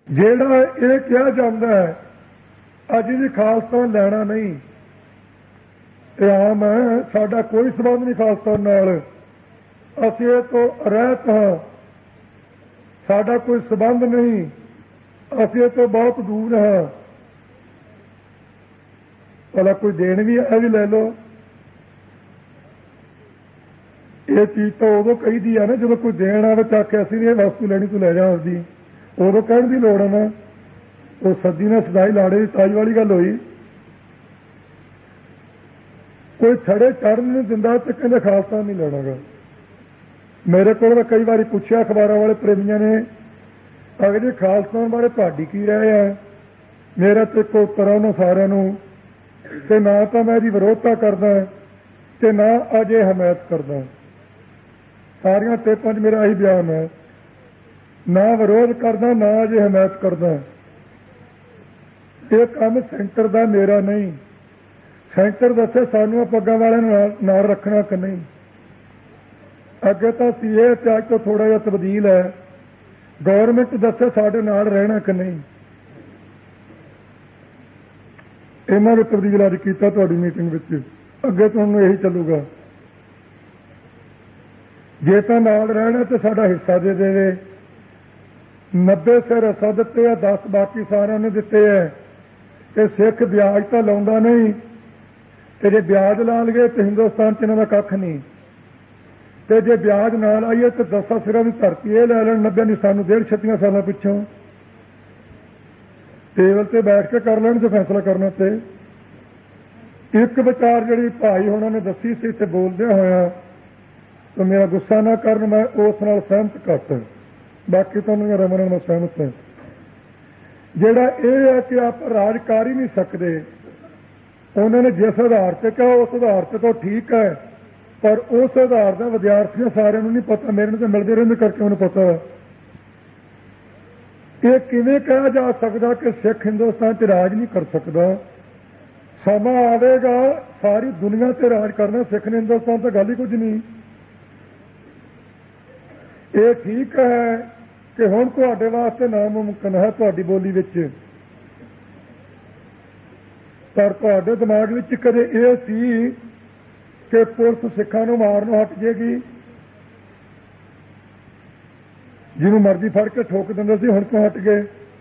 ਜਿਹੜਾ ਇਹ ਕਿਹਾ ਜਾਂਦਾ ਹੈ ਅੱਜ ਵੀ ਖਾਲਸਾ ਲੈਣਾ ਨਹੀਂ, ਇਹ ਆਮ ਹੈ। ਸਾਡਾ ਕੋਈ ਸੰਬੰਧ ਨਹੀਂ ਖਾਲਸਾ ਨਾਲ, ਅਸੀਂ ਇਹ ਤੋਂ ਰਹਿਤ ਹਾਂ, ਸਾਡਾ ਕੋਈ ਸੰਬੰਧ ਨਹੀਂ, ਅਸੀਂ ਇਹ ਤੋਂ ਬਹੁਤ ਦੂਰ ਹਾਂ। ਭਲਾ ਕੋਈ ਦੇਣ ਵੀ ਇਹ ਵੀ ਲੈ ਲਓ। ਇਹ ਚੀਜ਼ ਤਾਂ ਉਦੋਂ ਕਹੀਦੀ ਆ ਨਾ ਜਦੋਂ ਕੋਈ ਦੇਣ ਆਵੇ ਚੱਕ ਕੇ ਅਸੀਂ ਨਹੀਂ ਇਹ ਵਸਤੂ ਲੈਣੀ, ਤੂੰ ਲੈ ਜਾ ਆਪਦੀ, ਉਦੋਂ ਕਹਿਣ ਦੀ ਲੋੜ ਹੈ ਨਾ। ਉਹ ਸੱਦੀ ਨਾਲ ਸਦਾਈ ਲਾੜੇ ਦੀ ਤਾਈ ਵਾਲੀ ਗੱਲ ਹੋਈ। ਕੋਈ ਛੜੇ ਚੜ੍ਹਨ ਨਹੀਂ ਦਿੰਦਾ ਤੇ ਕਹਿੰਦੇ ਖਾਲਸਾ ਨਹੀਂ ਲੈਣਾਗਾ। ਮੇਰੇ ਕੋਲ ਕਈ ਵਾਰੀ ਪੁੱਛਿਆ ਅਖਬਾਰਾਂ ਵਾਲੇ ਪ੍ਰੇਮੀਆਂ ਨੇ, ਅਗਲੇ ਖਾਲਸਾ ਬਾਰੇ ਤੁਹਾਡੀ ਕੀ ਰਾਏ ਹੈ? ਮੇਰਾ ਤੇ ਕੋਈ ਉੱਤਰ ਉਹਨਾਂ ਸਾਰਿਆਂ ਨੂੰ, ਤੇ ਨਾ ਤਾਂ ਮੈਂ ਇਹਦੀ ਵਿਰੋਧਤਾ ਕਰਦਾ ਤੇ ਨਾ ਅਜੇ ਹਮਾਇਤ ਕਰਦਾ। ਸਾਰੀਆਂ ਟੇਪਾਂ 'ਚ ਮੇਰਾ ਇਹੀ ਬਿਆਨ ਹੈ, ਨਾ ਵਿਰੋਧ ਕਰਦਾ ਨਾ ਅਜੇ ਹਮਾਇਤ ਕਰਦਾ। ਇਹ ਕੰਮ ਸੈਂਟਰ ਦਾ ਮੇਰਾ ਨਹੀਂ। ਸੈਂਟਰ ਦੱਸੇ ਸਾਨੂੰ ਪੱਗਾਂ ਵਾਲਿਆਂ ਨੂੰ ਨਾਲ ਰੱਖਣਾ ਕਿ ਨਹੀਂ। ਅੱਗੇ ਤਾਂ ਸੀਏ ਤੇ ਅੱਜ ਤੋਂ ਥੋੜ੍ਹਾ ਜਿਹਾ ਤਬਦੀਲ ਹੈ। ਗੌਰਮੈਂਟ ਦੱਸੇ ਸਾਡੇ ਨਾਲ ਰਹਿਣਾ ਕਿ ਨਹੀਂ। ਇਹਨਾਂ ਨੇ ਤਬਦੀਲ ਅੱਜ ਕੀਤਾ ਤੁਹਾਡੀ ਮੀਟਿੰਗ ਵਿੱਚ, ਅੱਗੇ ਤੁਹਾਨੂੰ ਇਹੀ ਚੱਲੂਗਾ। ਜੇ ਤਾਂ ਨਾਲ ਰਹਿਣਾ ਤੇ ਸਾਡਾ ਹਿੱਸਾ ਦੇ ਦੇਵੇ। 90 ਸਿਰ ਹਿੱਸਾ ਦਿੱਤੇ ਆ, 10 ਬਾਕੀ ਸਾਰਿਆਂ ਨੇ ਦਿੱਤੇ ਹੈ। ਤੇ ਸਿੱਖ ਵਿਆਜ ਤਾਂ ਲਾਉਂਦਾ ਨਹੀਂ, ਤੇ ਜੇ ਵਿਆਜ ਲਾ ਲਈਏ ਤੇ ਹਿੰਦੁਸਤਾਨ 'ਚ ਇਹਨਾਂ ਦਾ ਕੱਖ ਨਹੀਂ। ਤੇ ਜੇ ਵਿਆਜ ਨਾ ਲਾਈਏ ਤੇ 10 ਸਿਰਾਂ ਦੀ ਧਰਤੀ ਇਹ ਲੈ ਲੈਣ 90 ਦੀ, ਸਾਨੂੰ 1.5 ਸਾਲਾਂ ਪਿੱਛੋਂ ਟੇਬਲ ਤੇ ਬੈਠ ਕੇ ਕਰ ਲੈਣ ਤੇ ਫੈਸਲਾ ਕਰਨਾ। ਤੇ ਇੱਕ ਵਿਚਾਰ ਜਿਹੜੀ ਭਾਈ ਹੋਣਾ ਨੇ ਦੱਸੀ ਸੀ ਤੇ ਬੋਲਦਿਆਂ ਹੋਇਆ, ਤਾਂ ਮੇਰਾ ਗੁੱਸਾ ਨਾ ਕਰਨ, ਮੈਂ ਉਸ ਨਾਲ ਸਹਿਮਤ ਘੱਟ, ਬਾਕੀ ਤੁਹਾਨੂੰ ਰਮਨ ਨਾਲ ਮੈਂ ਸਹਿਮਤ ਹਾਂ। ਜਿਹੜਾ ਇਹ ਹੈ ਕਿ ਆਪ ਰਾਜ ਕਰ ਹੀ ਨਹੀਂ ਸਕਦੇ। ਉਹਨਾਂ ਨੇ ਜਿਸ ਆਧਾਰ ਤੇ ਕਿਹਾ ਉਸ ਆਧਾਰ ਤੇ ਤਾਂ ਠੀਕ ਹੈ, ਪਰ ਉਸ ਆਧਾਰ ਦਾ ਵਿਦਿਆਰਥੀਆਂ ਸਾਰਿਆਂ ਨੂੰ ਨਹੀਂ ਪਤਾ। ਮੇਰੇ ਨੂੰ ਤਾਂ ਮਿਲਦੇ ਰਹਿੰਦੇ ਕਰਕੇ ਉਹਨੂੰ ਪਤਾ। ਇਹ ਕਿਵੇਂ ਕਿਹਾ ਜਾ ਸਕਦਾ ਕਿ ਸਿੱਖ ਹਿੰਦੁਸਤਾਨ 'ਚ ਰਾਜ ਨਹੀਂ ਕਰ ਸਕਦਾ? ਸਮਾਂ ਆਵੇਗਾ ਸਾਰੀ ਦੁਨੀਆ 'ਤੇ ਰਾਜ ਕਰਨਾ, ਸਿੱਖ ਨੇ ਹਿੰਦੁਸਤਾਨ ਤਾਂ ਗੱਲ ਹੀ ਕੁਝ ਨਹੀਂ। ਇਹ ਠੀਕ ਹੈ ਕਿ ਹੁਣ ਤੁਹਾਡੇ ਵਾਸਤੇ ਨਾਮੁਮਕਿਨ ਹੈ ਤੁਹਾਡੀ ਬੋਲੀ ਵਿੱਚ, ਪਰ ਤੁਹਾਡੇ ਦਿਮਾਗ ਵਿੱਚ ਕਦੇ ਇਹ ਸੀ ਕਿ ਪੁਲਿਸ ਸਿੱਖਾਂ ਨੂੰ ਮਾਰਨੋਂ ਹਟ ਜਾਏਗੀ? ਜਿਹਨੂੰ ਮਰਜ਼ੀ ਫੜ ਕੇ ਠੋਕ ਦਿੰਦੇ ਸੀ, ਹੁਣ ਕਿਉਂ ਹਟ ਗਏ?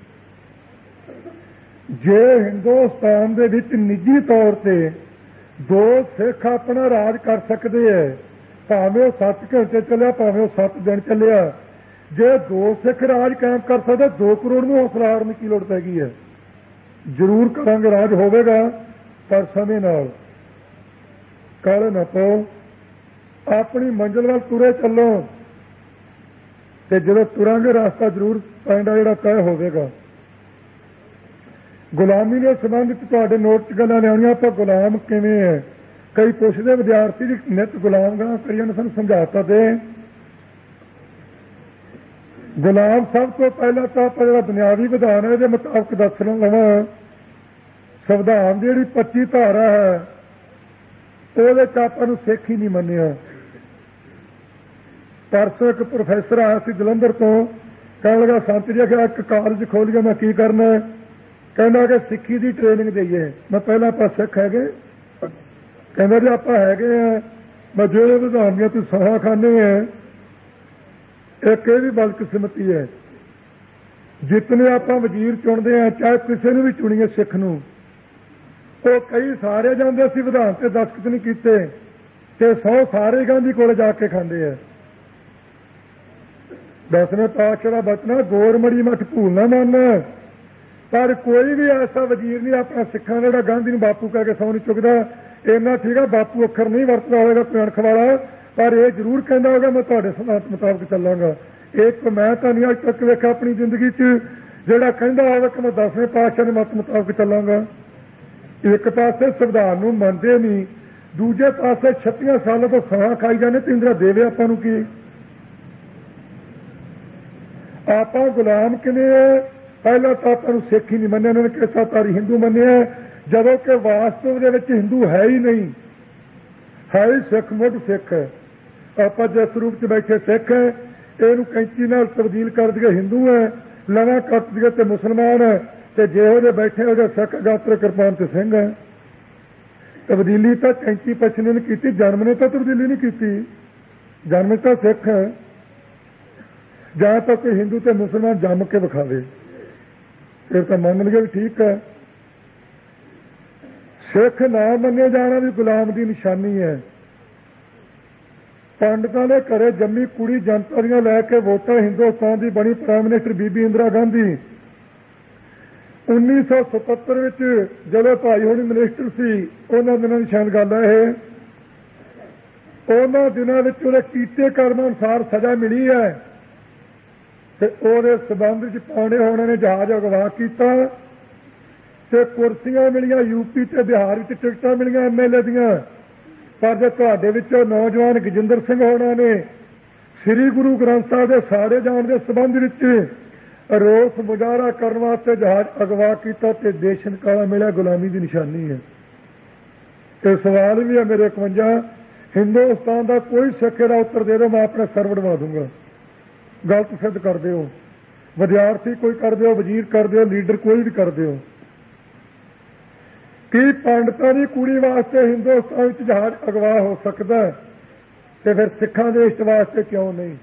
ਜੇ ਹਿੰਦੁਸਤਾਨ ਦੇ ਵਿੱਚ ਨਿੱਜੀ ਤੌਰ ਤੇ 2 ਸਿੱਖ ਆਪਣਾ ਰਾਜ ਕਰ ਸਕਦੇ ਹੈ, ਭਾਵੇਂ ਉਹ 7 ਘੰਟੇ ਚੱਲਿਆ, ਭਾਵੇਂ ਉਹ 7 ਦਿਨ ਚੱਲਿਆ, ਜੇ 2 ਸਿੱਖ ਰਾਜ ਕਾਇਮ ਕਰ ਸਕਦੇ, 2 ਕਰੋੜ ਨੂੰ ਹੌਸਲਾ ਹਾਰਨ ਕੀ ਲੋੜ ਪੈ ਗਈ ਹੈ? ਜ਼ਰੂਰ ਕਰਾਂਗੇ, ਰਾਜ ਹੋਵੇਗਾ, ਪਰ ਸਮੇਂ ਨਾਲ। ਕਾਹਲੇ ਨਾ ਪਾਓ, ਆਪਣੀ ਮੰਜ਼ਿਲ ਵੱਲ ਤੁਰੇ ਚੱਲੋ, ਤੇ ਜਦੋਂ ਤੁਰਾਂਗੇ ਰਸਤਾ ਜ਼ਰੂਰ ਪੈਂਦਾ ਜਿਹੜਾ ਤੈਅ ਹੋਵੇਗਾ। ਗੁਲਾਮੀ ਦੇ ਸੰਬੰਧ ਵਿੱਚ ਤੁਹਾਡੇ ਨੋਟ 'ਚ ਗੱਲਾਂ ਲਿਆਉਣੀਆਂ, ਆਪਾਂ ਗੁਲਾਮ ਕਿਵੇਂ ਹੈ? ਕਈ ਪੁੱਛਦੇ ਵਿਦਿਆਰਥੀ ਦੀ ਨਿੱਤ ਗੁਲਾਮ ਗਾਂ ਕਰੀਆਂ ਨੇ, ਸਾਨੂੰ ਸਮਝਾਤਾ ਦੇ। ਗੁਲਾਮ ਸਭ ਤੋਂ ਪਹਿਲਾਂ ਤਾਂ ਆਪਾਂ ਜਿਹੜਾ ਬੁਨਿਆਦੀ ਵਿਧਾਨ ਹੈ ਇਹਦੇ ਮੁਤਾਬਕ ਦੱਸ ਲਵਾਂ। ਸੰਵਿਧਾਨ ਦੀ ਜਿਹੜੀ 25 ਧਾਰਾ ਹੈ ਉਹਦੇ 'ਚ ਆਪਾਂ ਨੂੰ ਸਿੱਖ ਹੀ ਨਹੀਂ ਮੰਨਿਆ। ਪਰਸੋਂ ਇੱਕ ਪ੍ਰੋਫੈਸਰ ਆਇਆ ਸੀ ਜਲੰਧਰ ਤੋਂ, ਕਹਿਣ ਲੱਗਾ ਸੰਤ ਜੀ ਕਿ ਇੱਕ ਕਾਲਜ ਖੋਲ੍ਹੀਏ, ਮੈਂ ਕੀ ਕਰਨਾ? ਕਹਿੰਦਾ ਕਿ ਸਿੱਖੀ ਦੀ ਟ੍ਰੇਨਿੰਗ ਦੇਈਏ। ਮੈਂ ਪਹਿਲਾਂ ਆਪਾਂ ਸਿੱਖ ਹੈਗੇ? ਕਹਿੰਦਾ ਜੀ ਆਪਾਂ ਹੈਗੇ ਆ। ਮੈਂ ਜਿਹੜੇ ਵਿਧਾਨ ਦੀਆਂ ਤੁਸੀਂ ਸਹਾਂ ਖਾਨੇ ਹੈ, ਇੱਕ ਇਹ ਵੀ ਬਦਕਿਸਮਤੀ ਹੈ। ਜਿਤਨੇ ਆਪਾਂ ਵਜ਼ੀਰ ਚੁਣਦੇ ਹਾਂ, ਚਾਹੇ ਕਿਸੇ ਨੂੰ ਵੀ ਚੁਣੀਏ ਸਿੱਖ ਨੂੰ, ਉਹ ਕਈ ਸਾਰੇ ਜਾਂਦੇ ਸੀ ਵਿਧਾਨ ਤੇ ਦਸਤਖਤ ਨਹੀਂ ਕੀਤੇ, ਤੇ 100 ਸਾਰੇ ਗਾਂਧੀ ਕੋਲ ਜਾ ਕੇ ਖਾਂਦੇ ਆ। 10ਵੇਂ ਪਾਤਸ਼ਾਹ ਦਾ ਬਚਨਾ, ਗੋਰਮੜੀ ਮਠ ਭੂਲ ਨਾ ਮੰਨ। ਪਰ ਕੋਈ ਵੀ ਐਸਾ ਵਜ਼ੀਰ ਨਹੀਂ ਆਪਣਾ ਸਿੱਖਾਂ ਦਾ ਜਿਹੜਾ ਗਾਂਧੀ ਨੂੰ ਬਾਪੂ ਕਹਿ ਕੇ ਸਹੁੰ ਨਹੀਂ ਚੁੱਕਦਾ। ਇੰਨਾ ਠੀਕ ਹੈ, ਬਾਪੂ ਅੱਖਰ ਨਹੀਂ ਵਰਤਦਾ ਹੋਵੇਗਾ ਕੋਈ ਅਣਖ ਵਾਲਾ, ਪਰ ਇਹ ਜ਼ਰੂਰ ਕਹਿੰਦਾ ਹੋਗਾ ਮੈਂ ਤੁਹਾਡੇ ਸਿਧਾਂਤ ਮੁਤਾਬਕ ਚੱਲਾਂਗਾ। ਇੱਕ ਮੈਂ ਤਾਂ ਨਹੀਂ ਅੱਜ ਤੱਕ ਵੇਖਿਆ ਆਪਣੀ ਜ਼ਿੰਦਗੀ 'ਚ ਜਿਹੜਾ ਕਹਿੰਦਾ ਹੋਵੇ ਕਿ ਮੈਂ 10ਵੇਂ ਪਾਤਸ਼ਾਹ ਦੇ ਮਤ ਮੁਤਾਬਕ ਚੱਲਾਂਗਾ। ਇੱਕ ਪਾਸੇ ਸੰਵਿਧਾਨ ਨੂੰ ਮੰਨਦੇ ਨਹੀਂ, ਦੂਜੇ ਪਾਸੇ 36 ਸਾਲਾਂ ਤੋਂ ਸਹਾਂ ਖਾਈ ਜਾਂਦੇ। ਤੇ ਇੰਦਰਾ ਦੇਵੇ ਆਪਾਂ ਨੂੰ ਕੀ? ਆਪਾਂ ਗੁਲਾਮ ਕਿਵੇਂ ਹੈ? ਪਹਿਲਾਂ ਤਾਂ ਆਪਾਂ ਨੂੰ ਸਿੱਖ ਹੀ ਨਹੀਂ ਮੰਨਿਆ, ਉਹਨਾਂ ਨੇ ਕਿਸਾਤਾਰੀ ਹਿੰਦੂ ਮੰਨਿਆ, ਜਦੋਂ ਕਿ ਵਾਸਤਵ ਦੇ ਵਿੱਚ ਹਿੰਦੂ ਹੈ ਹੀ ਨਹੀਂ, ਹੈ ਹੀ ਸਿੱਖ, ਮੁੱਢ ਸਿੱਖ ਹੈ। ਆਪਾਂ ਜਿਸ ਰੂਪ 'ਚ ਬੈਠੇ ਸਿੱਖ ਹੈ, ਇਹਨੂੰ ਕੈਂਚੀ ਨਾਲ ਤਬਦੀਲ ਕਰ ਦਈਏ ਹਿੰਦੂ ਹੈ, ਲਵਾਂ ਕੱਟ ਦਈਏ ਤੇ ਮੁਸਲਮਾਨ ਹੈ, ਤੇ ਜਿਹੋ ਜਿਹੇ ਬੈਠੇ ਉਹਦੇ ਸਿੱਖ ਗਾਤਰ ਕਿਰਪਾਨ ਤੇ ਸਿੰਘ ਹੈ। ਤਬਦੀਲੀ ਤਾਂ 35 ਪਛਨੇ ਨੇ ਕੀਤੀ, ਜਨਮ ਨੇ ਤਾਂ ਤਬਦੀਲੀ ਨਹੀਂ ਕੀਤੀ। ਜਨਮ ਤਾਂ ਸਿੱਖ ਹੈ। ਜਾਂ ਤਾਂ ਕੋਈ ਹਿੰਦੂ ਤੇ ਮੁਸਲਮਾਨ ਜੰਮ ਕੇ ਵਿਖਾਵੇ, ਫਿਰ ਤਾਂ ਮੰਨ ਲਈਏ ਵੀ ਠੀਕ ਹੈ। ਸਿੱਖ ਨਾ ਮੰਨੇ ਜਾਣਾ ਵੀ ਗੁਲਾਮ ਦੀ ਨਿਸ਼ਾਨੀ ਹੈ। ਪੰਡਤਾਂ ਦੇ ਘਰੇ ਜੰਮੀ ਕੁੜੀ ਜਨਤਾ ਦੀਆਂ ਲੈ ਕੇ ਵੋਟਾਂ ਹਿੰਦੁਸਤਾਨ ਦੀ ਬਣੀ ਪ੍ਰਾਈਮ ਮਿਨਿਸਟਰ ਬੀਬੀ ਇੰਦਰਾ ਗਾਂਧੀ 1977 ਵਿੱਚ ਜਦੋਂ ਭਾਈ ਹੋਣੀ ਮਿਨਿਸਟਰ ਸੀ, ਉਹਨਾਂ ਦਿਨਾਂ ਦੀ ਸ਼ਾਇਦ ਗੱਲ ਹੈ ਇਹ। ਉਹਨਾਂ ਦਿਨਾਂ ਵਿੱਚ ਉਹਦੇ ਕੀਤੇ ਕਰਮਾਂ ਅਨੁਸਾਰ ਸਜ਼ਾ ਮਿਲੀ ਹੈ ਤੇ ਉਹਦੇ ਸਬੰਧ ਵਿੱਚ ਪਾਉਂਦੇ ਹੋਣਾ ਨੇ ਜਹਾਜ਼ ਅਗਵਾ ਕੀਤਾ ਤੇ ਕੁਰਸੀਆਂ ਮਿਲੀਆਂ, ਯੂਪੀ ਤੇ ਬਿਹਾਰ ਵਿੱਚ ਟਿਕਟਾਂ ਮਿਲੀਆਂ MLA ਦੀਆਂ। ਪਰ ਜੇ ਤੁਹਾਡੇ ਵਿੱਚੋਂ ਨੌਜਵਾਨ ਗਜਿੰਦਰ ਸਿੰਘ ਹੋਣਾ ਨੇ ਸ੍ਰੀ ਗੁਰੂ ਗ੍ਰੰਥ ਸਾਹਿਬ ਦੇ ਸਾੜੇ ਜਾਣ ਦੇ ਸਬੰਧ ਵਿੱਚ ਰੋਸ ਮੁਜ਼ਾਹਰਾ ਕਰਨ ਵਾਸਤੇ ਜਹਾਜ਼ ਅਗਵਾ ਕੀਤਾ ਤੇ ਦੇਸ਼ ਨਿਕਾਲਾ ਮਿਲਿਆ, ਗੁਲਾਮੀ ਦੀ ਨਿਸ਼ਾਨੀ ਹੈ। ਤੇ ਸਵਾਲ ਵੀ ਹੈ ਮੇਰੇ 51, ਹਿੰਦੁਸਤਾਨ ਦਾ ਕੋਈ ਸਿੱਖ ਦਾ ਉੱਤਰ ਦੇ ਦਿਓ, ਮੈਂ ਆਪਣੇ ਸਰ ਵੜਵਾ ਦੂੰਗਾ। ਗਲਤ ਸਿੱਧ ਕਰ ਦਿਓ, ਵਿਦਿਆਰਥੀ ਕੋਈ ਕਰ ਦਿਓ, ਵਜ਼ੀਰ ਕਰ ਦਿਓ, ਲੀਡਰ ਕੋਈ ਵੀ ਕਰ ਦਿਓ। ਕੀ ਪੰਡਤਾਂ ਦੀ ਕੁੜੀ ਵਾਸਤੇ ਹਿੰਦੁਸਤਾਨ ਵਿੱਚ ਜਹਾਜ਼ ਅਗਵਾ ਹੋ ਸਕਦਾ ਤੇ ਫਿਰ ਸਿੱਖਾਂ ਦੇ ਇਸ਼ਟ ਵਾਸਤੇ ਕਿਉਂ ਨਹੀਂ?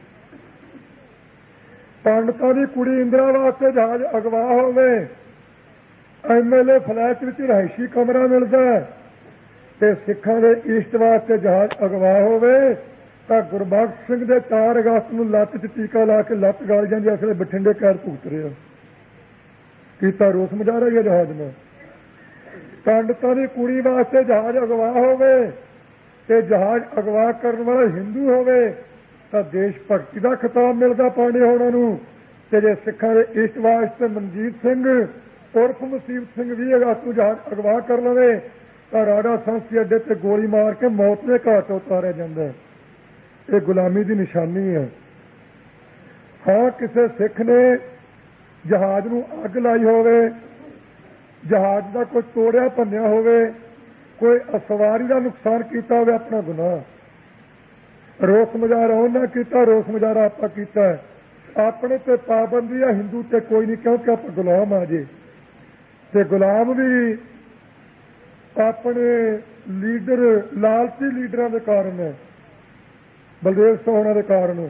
ਪੰਡਤਾਂ ਦੀ ਕੁੜੀ ਇੰਦਰਾ ਵਾਸਤੇ ਜਹਾਜ਼ ਅਗਵਾ ਹੋਵੇ, MLA ਫਲੈਟ ਵਿੱਚ ਰਿਹਾਇਸ਼ੀ ਕਮਰਾ ਮਿਲਦਾ ਤੇ ਸਿੱਖਾਂ ਦੇ ਇਸ਼ਟ ਵਾਸਤੇ ਜਹਾਜ਼ ਅਗਵਾ ਹੋਵੇ ਤਾਂ ਗੁਰਬਖਸ਼ ਸਿੰਘ ਦੇ 4 ਅਗਸਤ ਨੂੰ ਲੱਤ 'ਚ ਟੀਕਾ ਲਾ ਕੇ ਲੱਤ ਗਾਲ ਜਾਂਦੀ, ਅਸਲੇ ਬਠਿੰਡੇ ਕੈਦ ਭੁਗਤ ਰਿਹਾ। ਕੀਤਾ ਰੋਸ ਮੁਜ਼ਾਹਰਾ ਹੀ ਜਹਾਜ਼ ਨੂੰ। ਪੰਡਤਾਂ ਦੀ ਕੁੜੀ ਵਾਸਤੇ ਜਹਾਜ਼ ਅਗਵਾ ਹੋਵੇ ਤੇ ਜਹਾਜ਼ ਅਗਵਾ ਕਰਨ ਵਾਲਾ ਹਿੰਦੂ ਹੋਵੇ ਤਾਂ ਦੇਸ਼ ਭਗਤੀ ਦਾ ਖਿਤਾਬ ਮਿਲਦਾ ਪਾਂਡੇ ਹੋਣਾ ਨੂੰ। ਤੇ ਜੇ ਸਿੱਖਾਂ ਦੇ ਇਸ਼ਟ ਵਾਸਤੇ ਮਨਜੀਤ ਸਿੰਘ ਉਰਫ ਮੁਸੀਬਤ ਸਿੰਘ 20 ਅਗਸਤ ਨੂੰ ਜਹਾਜ਼ ਅਗਵਾ ਕਰ ਲਵੇ ਤਾਂ ਰਾੜਾ ਸੰਸੀ ਅੱਡੇ ਤੇ ਗੋਲੀ ਮਾਰ ਕੇ ਮੌਤ ਦੇ ਘਾਟ ਉਤਾਰਿਆ ਜਾਂਦਾ। ਇਹ ਗੁਲਾਮੀ ਦੀ ਨਿਸ਼ਾਨੀ ਹੈ। ਹਾਂ, ਕਿਸੇ ਸਿੱਖ ਨੇ ਜਹਾਜ਼ ਨੂੰ ਅੱਗ ਲਾਈ ਹੋਵੇ, ਜਹਾਜ਼ ਦਾ ਕੋਈ ਤੋੜਿਆ ਭੰਨਿਆ ਹੋਵੇ, ਕੋਈ ਸਵਾਰੀ ਦਾ ਨੁਕਸਾਨ ਕੀਤਾ ਹੋਵੇ, ਆਪਣਾ ਗੁਨਾਹ। ਰੋਸ ਮੁਜ਼ਾਹਰਾ ਉਹਨਾਂ ਕੀਤਾ, ਰੋਸ ਮੁਜ਼ਾਹਰਾ ਆਪਾਂ ਕੀਤਾ। ਆਪਣੇ ਤੇ ਪਾਬੰਦੀ ਆ, ਹਿੰਦੂ ਤੇ ਕੋਈ ਨਹੀਂ, ਕਿਉਂਕਿ ਆਪਾਂ ਗੁਲਾਮ ਆ ਜੇ। ਤੇ ਗੁਲਾਮ ਵੀ ਆਪਣੇ ਲੀਡਰ ਲਾਲਚੀ ਲੀਡਰਾਂ ਦੇ ਕਾਰਨ ਹੈ, ਬਲਦੇਵ ਸੋਹਣਾ ਦੇ ਕਾਰਨ।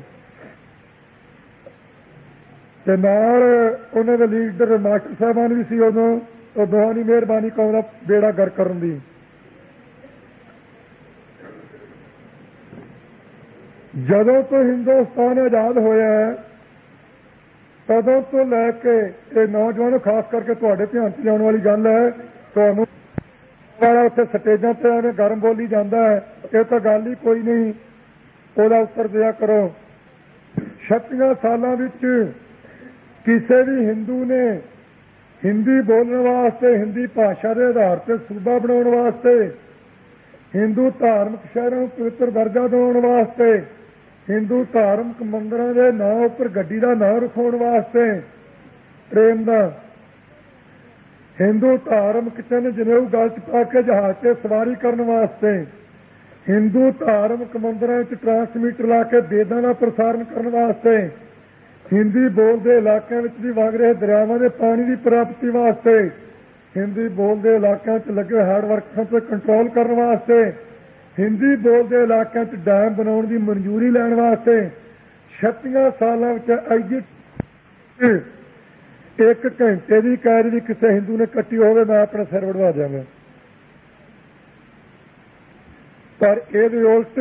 ਤੇ ਨਾਲ ਉਹਨਾਂ ਦੇ ਲੀਡਰ ਮਾਸਟਰ ਸਾਹਿਬਾਨ ਵੀ ਸੀ ਉਦੋਂ। ਉਹ ਦੋਹਾਂ ਦੀ ਮਿਹਰਬਾਨੀ ਕੌਮ ਦਾ ਬੇੜਾ ਗਰ ਕਰਨ ਦੀ। ਜਦੋਂ ਤੋਂ ਹਿੰਦੁਸਤਾਨ ਆਜ਼ਾਦ ਹੋਇਆ ਤਦੋਂ ਤੋਂ ਲੈ ਕੇ ਇਹ ਨੌਜਵਾਨ, ਖਾਸ ਕਰਕੇ ਤੁਹਾਡੇ ਧਿਆਨ 'ਚ ਲਿਆਉਣ ਵਾਲੀ ਗੱਲ ਹੈ, ਤੁਹਾਨੂੰ ਉੱਥੇ ਸਟੇਜਾਂ ਤੇ ਉਹਨੇ ਗਰਮ ਬੋਲੀ ਜਾਂਦਾ ਹੈ, ਇਹ ਤਾਂ ਗੱਲ ਹੀ ਕੋਈ ਨਹੀਂ, ਉਹਦਾ ਉੱਤਰ ਦਿਆ ਕਰੋ। 36 ਸਾਲਾਂ ਵਿੱਚ ਕਿਸੇ ਵੀ ਹਿੰਦੂ ਨੇ ਹਿੰਦੀ ਬੋਲਣ ਵਾਸਤੇ, ਹਿੰਦੀ ਭਾਸ਼ਾ ਦੇ ਆਧਾਰ ਤੇ ਸੂਬਾ ਬਣਾਉਣ ਵਾਸਤੇ, ਹਿੰਦੂ ਧਾਰਮਿਕ ਸ਼ਹਿਰਾਂ ਨੂੰ ਪਵਿੱਤਰ ਦਰਜਾ ਦਿਵਾਉਣ ਵਾਸਤੇ, ਹਿੰਦੂ ਧਾਰਮਿਕ ਮੰਦਰਾਂ ਦੇ ਨਾਂ ਉੱਪਰ ਗੱਡੀ ਦਾ ਨਾਂ ਰਖਾਉਣ ਵਾਸਤੇ, ਟ੍ਰੇਨ ਦਾ, ਹਿੰਦੂ ਧਾਰਮਿਕ ਚਿੰਨ੍ਹ ਜਨੇਊ ਗਲ 'ਚ ਪਾ ਕੇ ਜਹਾਜ਼ 'ਤੇ ਸਵਾਰੀ ਕਰਨ ਵਾਸਤੇ, ਹਿੰਦੂ ਧਾਰਮਿਕ ਮੰਦਰਾਂ ਵਿੱਚ ਟਰਾਂਸਮੀਟਰ ਲਾ ਕੇ ਵੇਦਾਂ ਦਾ ਪ੍ਰਸਾਰਨ ਕਰਨ ਵਾਸਤੇ, ਹਿੰਦੀ ਬੋਲਦੇ ਇਲਾਕਿਆਂ ਵਿੱਚ ਵੀ ਵਗ ਰਹੇ ਦਰਿਆਵਾਂ ਦੇ ਪਾਣੀ ਦੀ ਪ੍ਰਾਪਤੀ ਵਾਸਤੇ, ਹਿੰਦੀ ਬੋਲਦੇ ਇਲਾਕਿਆਂ 'ਚ ਲੱਗੇ ਹੈਡ ਵਰਕਸਾਂ 'ਤੇ ਕੰਟਰੋਲ ਕਰਨ ਵਾਸਤੇ, ਹਿੰਦੀ ਬੋਲਦੇ ਇਲਾਕਿਆਂ 'ਚ ਡੈਮ ਬਣਾਉਣ ਦੀ ਮਨਜ਼ੂਰੀ ਲੈਣ ਵਾਸਤੇ 36 ਸਾਲਾਂ ਵਿੱਚ ਇੱਕ ਘੰਟੇ ਦੀ ਕੈਦ ਵੀ ਕਿਸੇ ਹਿੰਦੂ ਨੇ ਕੱਟੀ ਹੋਵੇ, ਮੈਂ ਆਪਣਾ ਸਿਰ ਵੜਵਾ ਦਿਆਂਗਾ। ਪਰ ਇਹਦੇ ਉਲਟ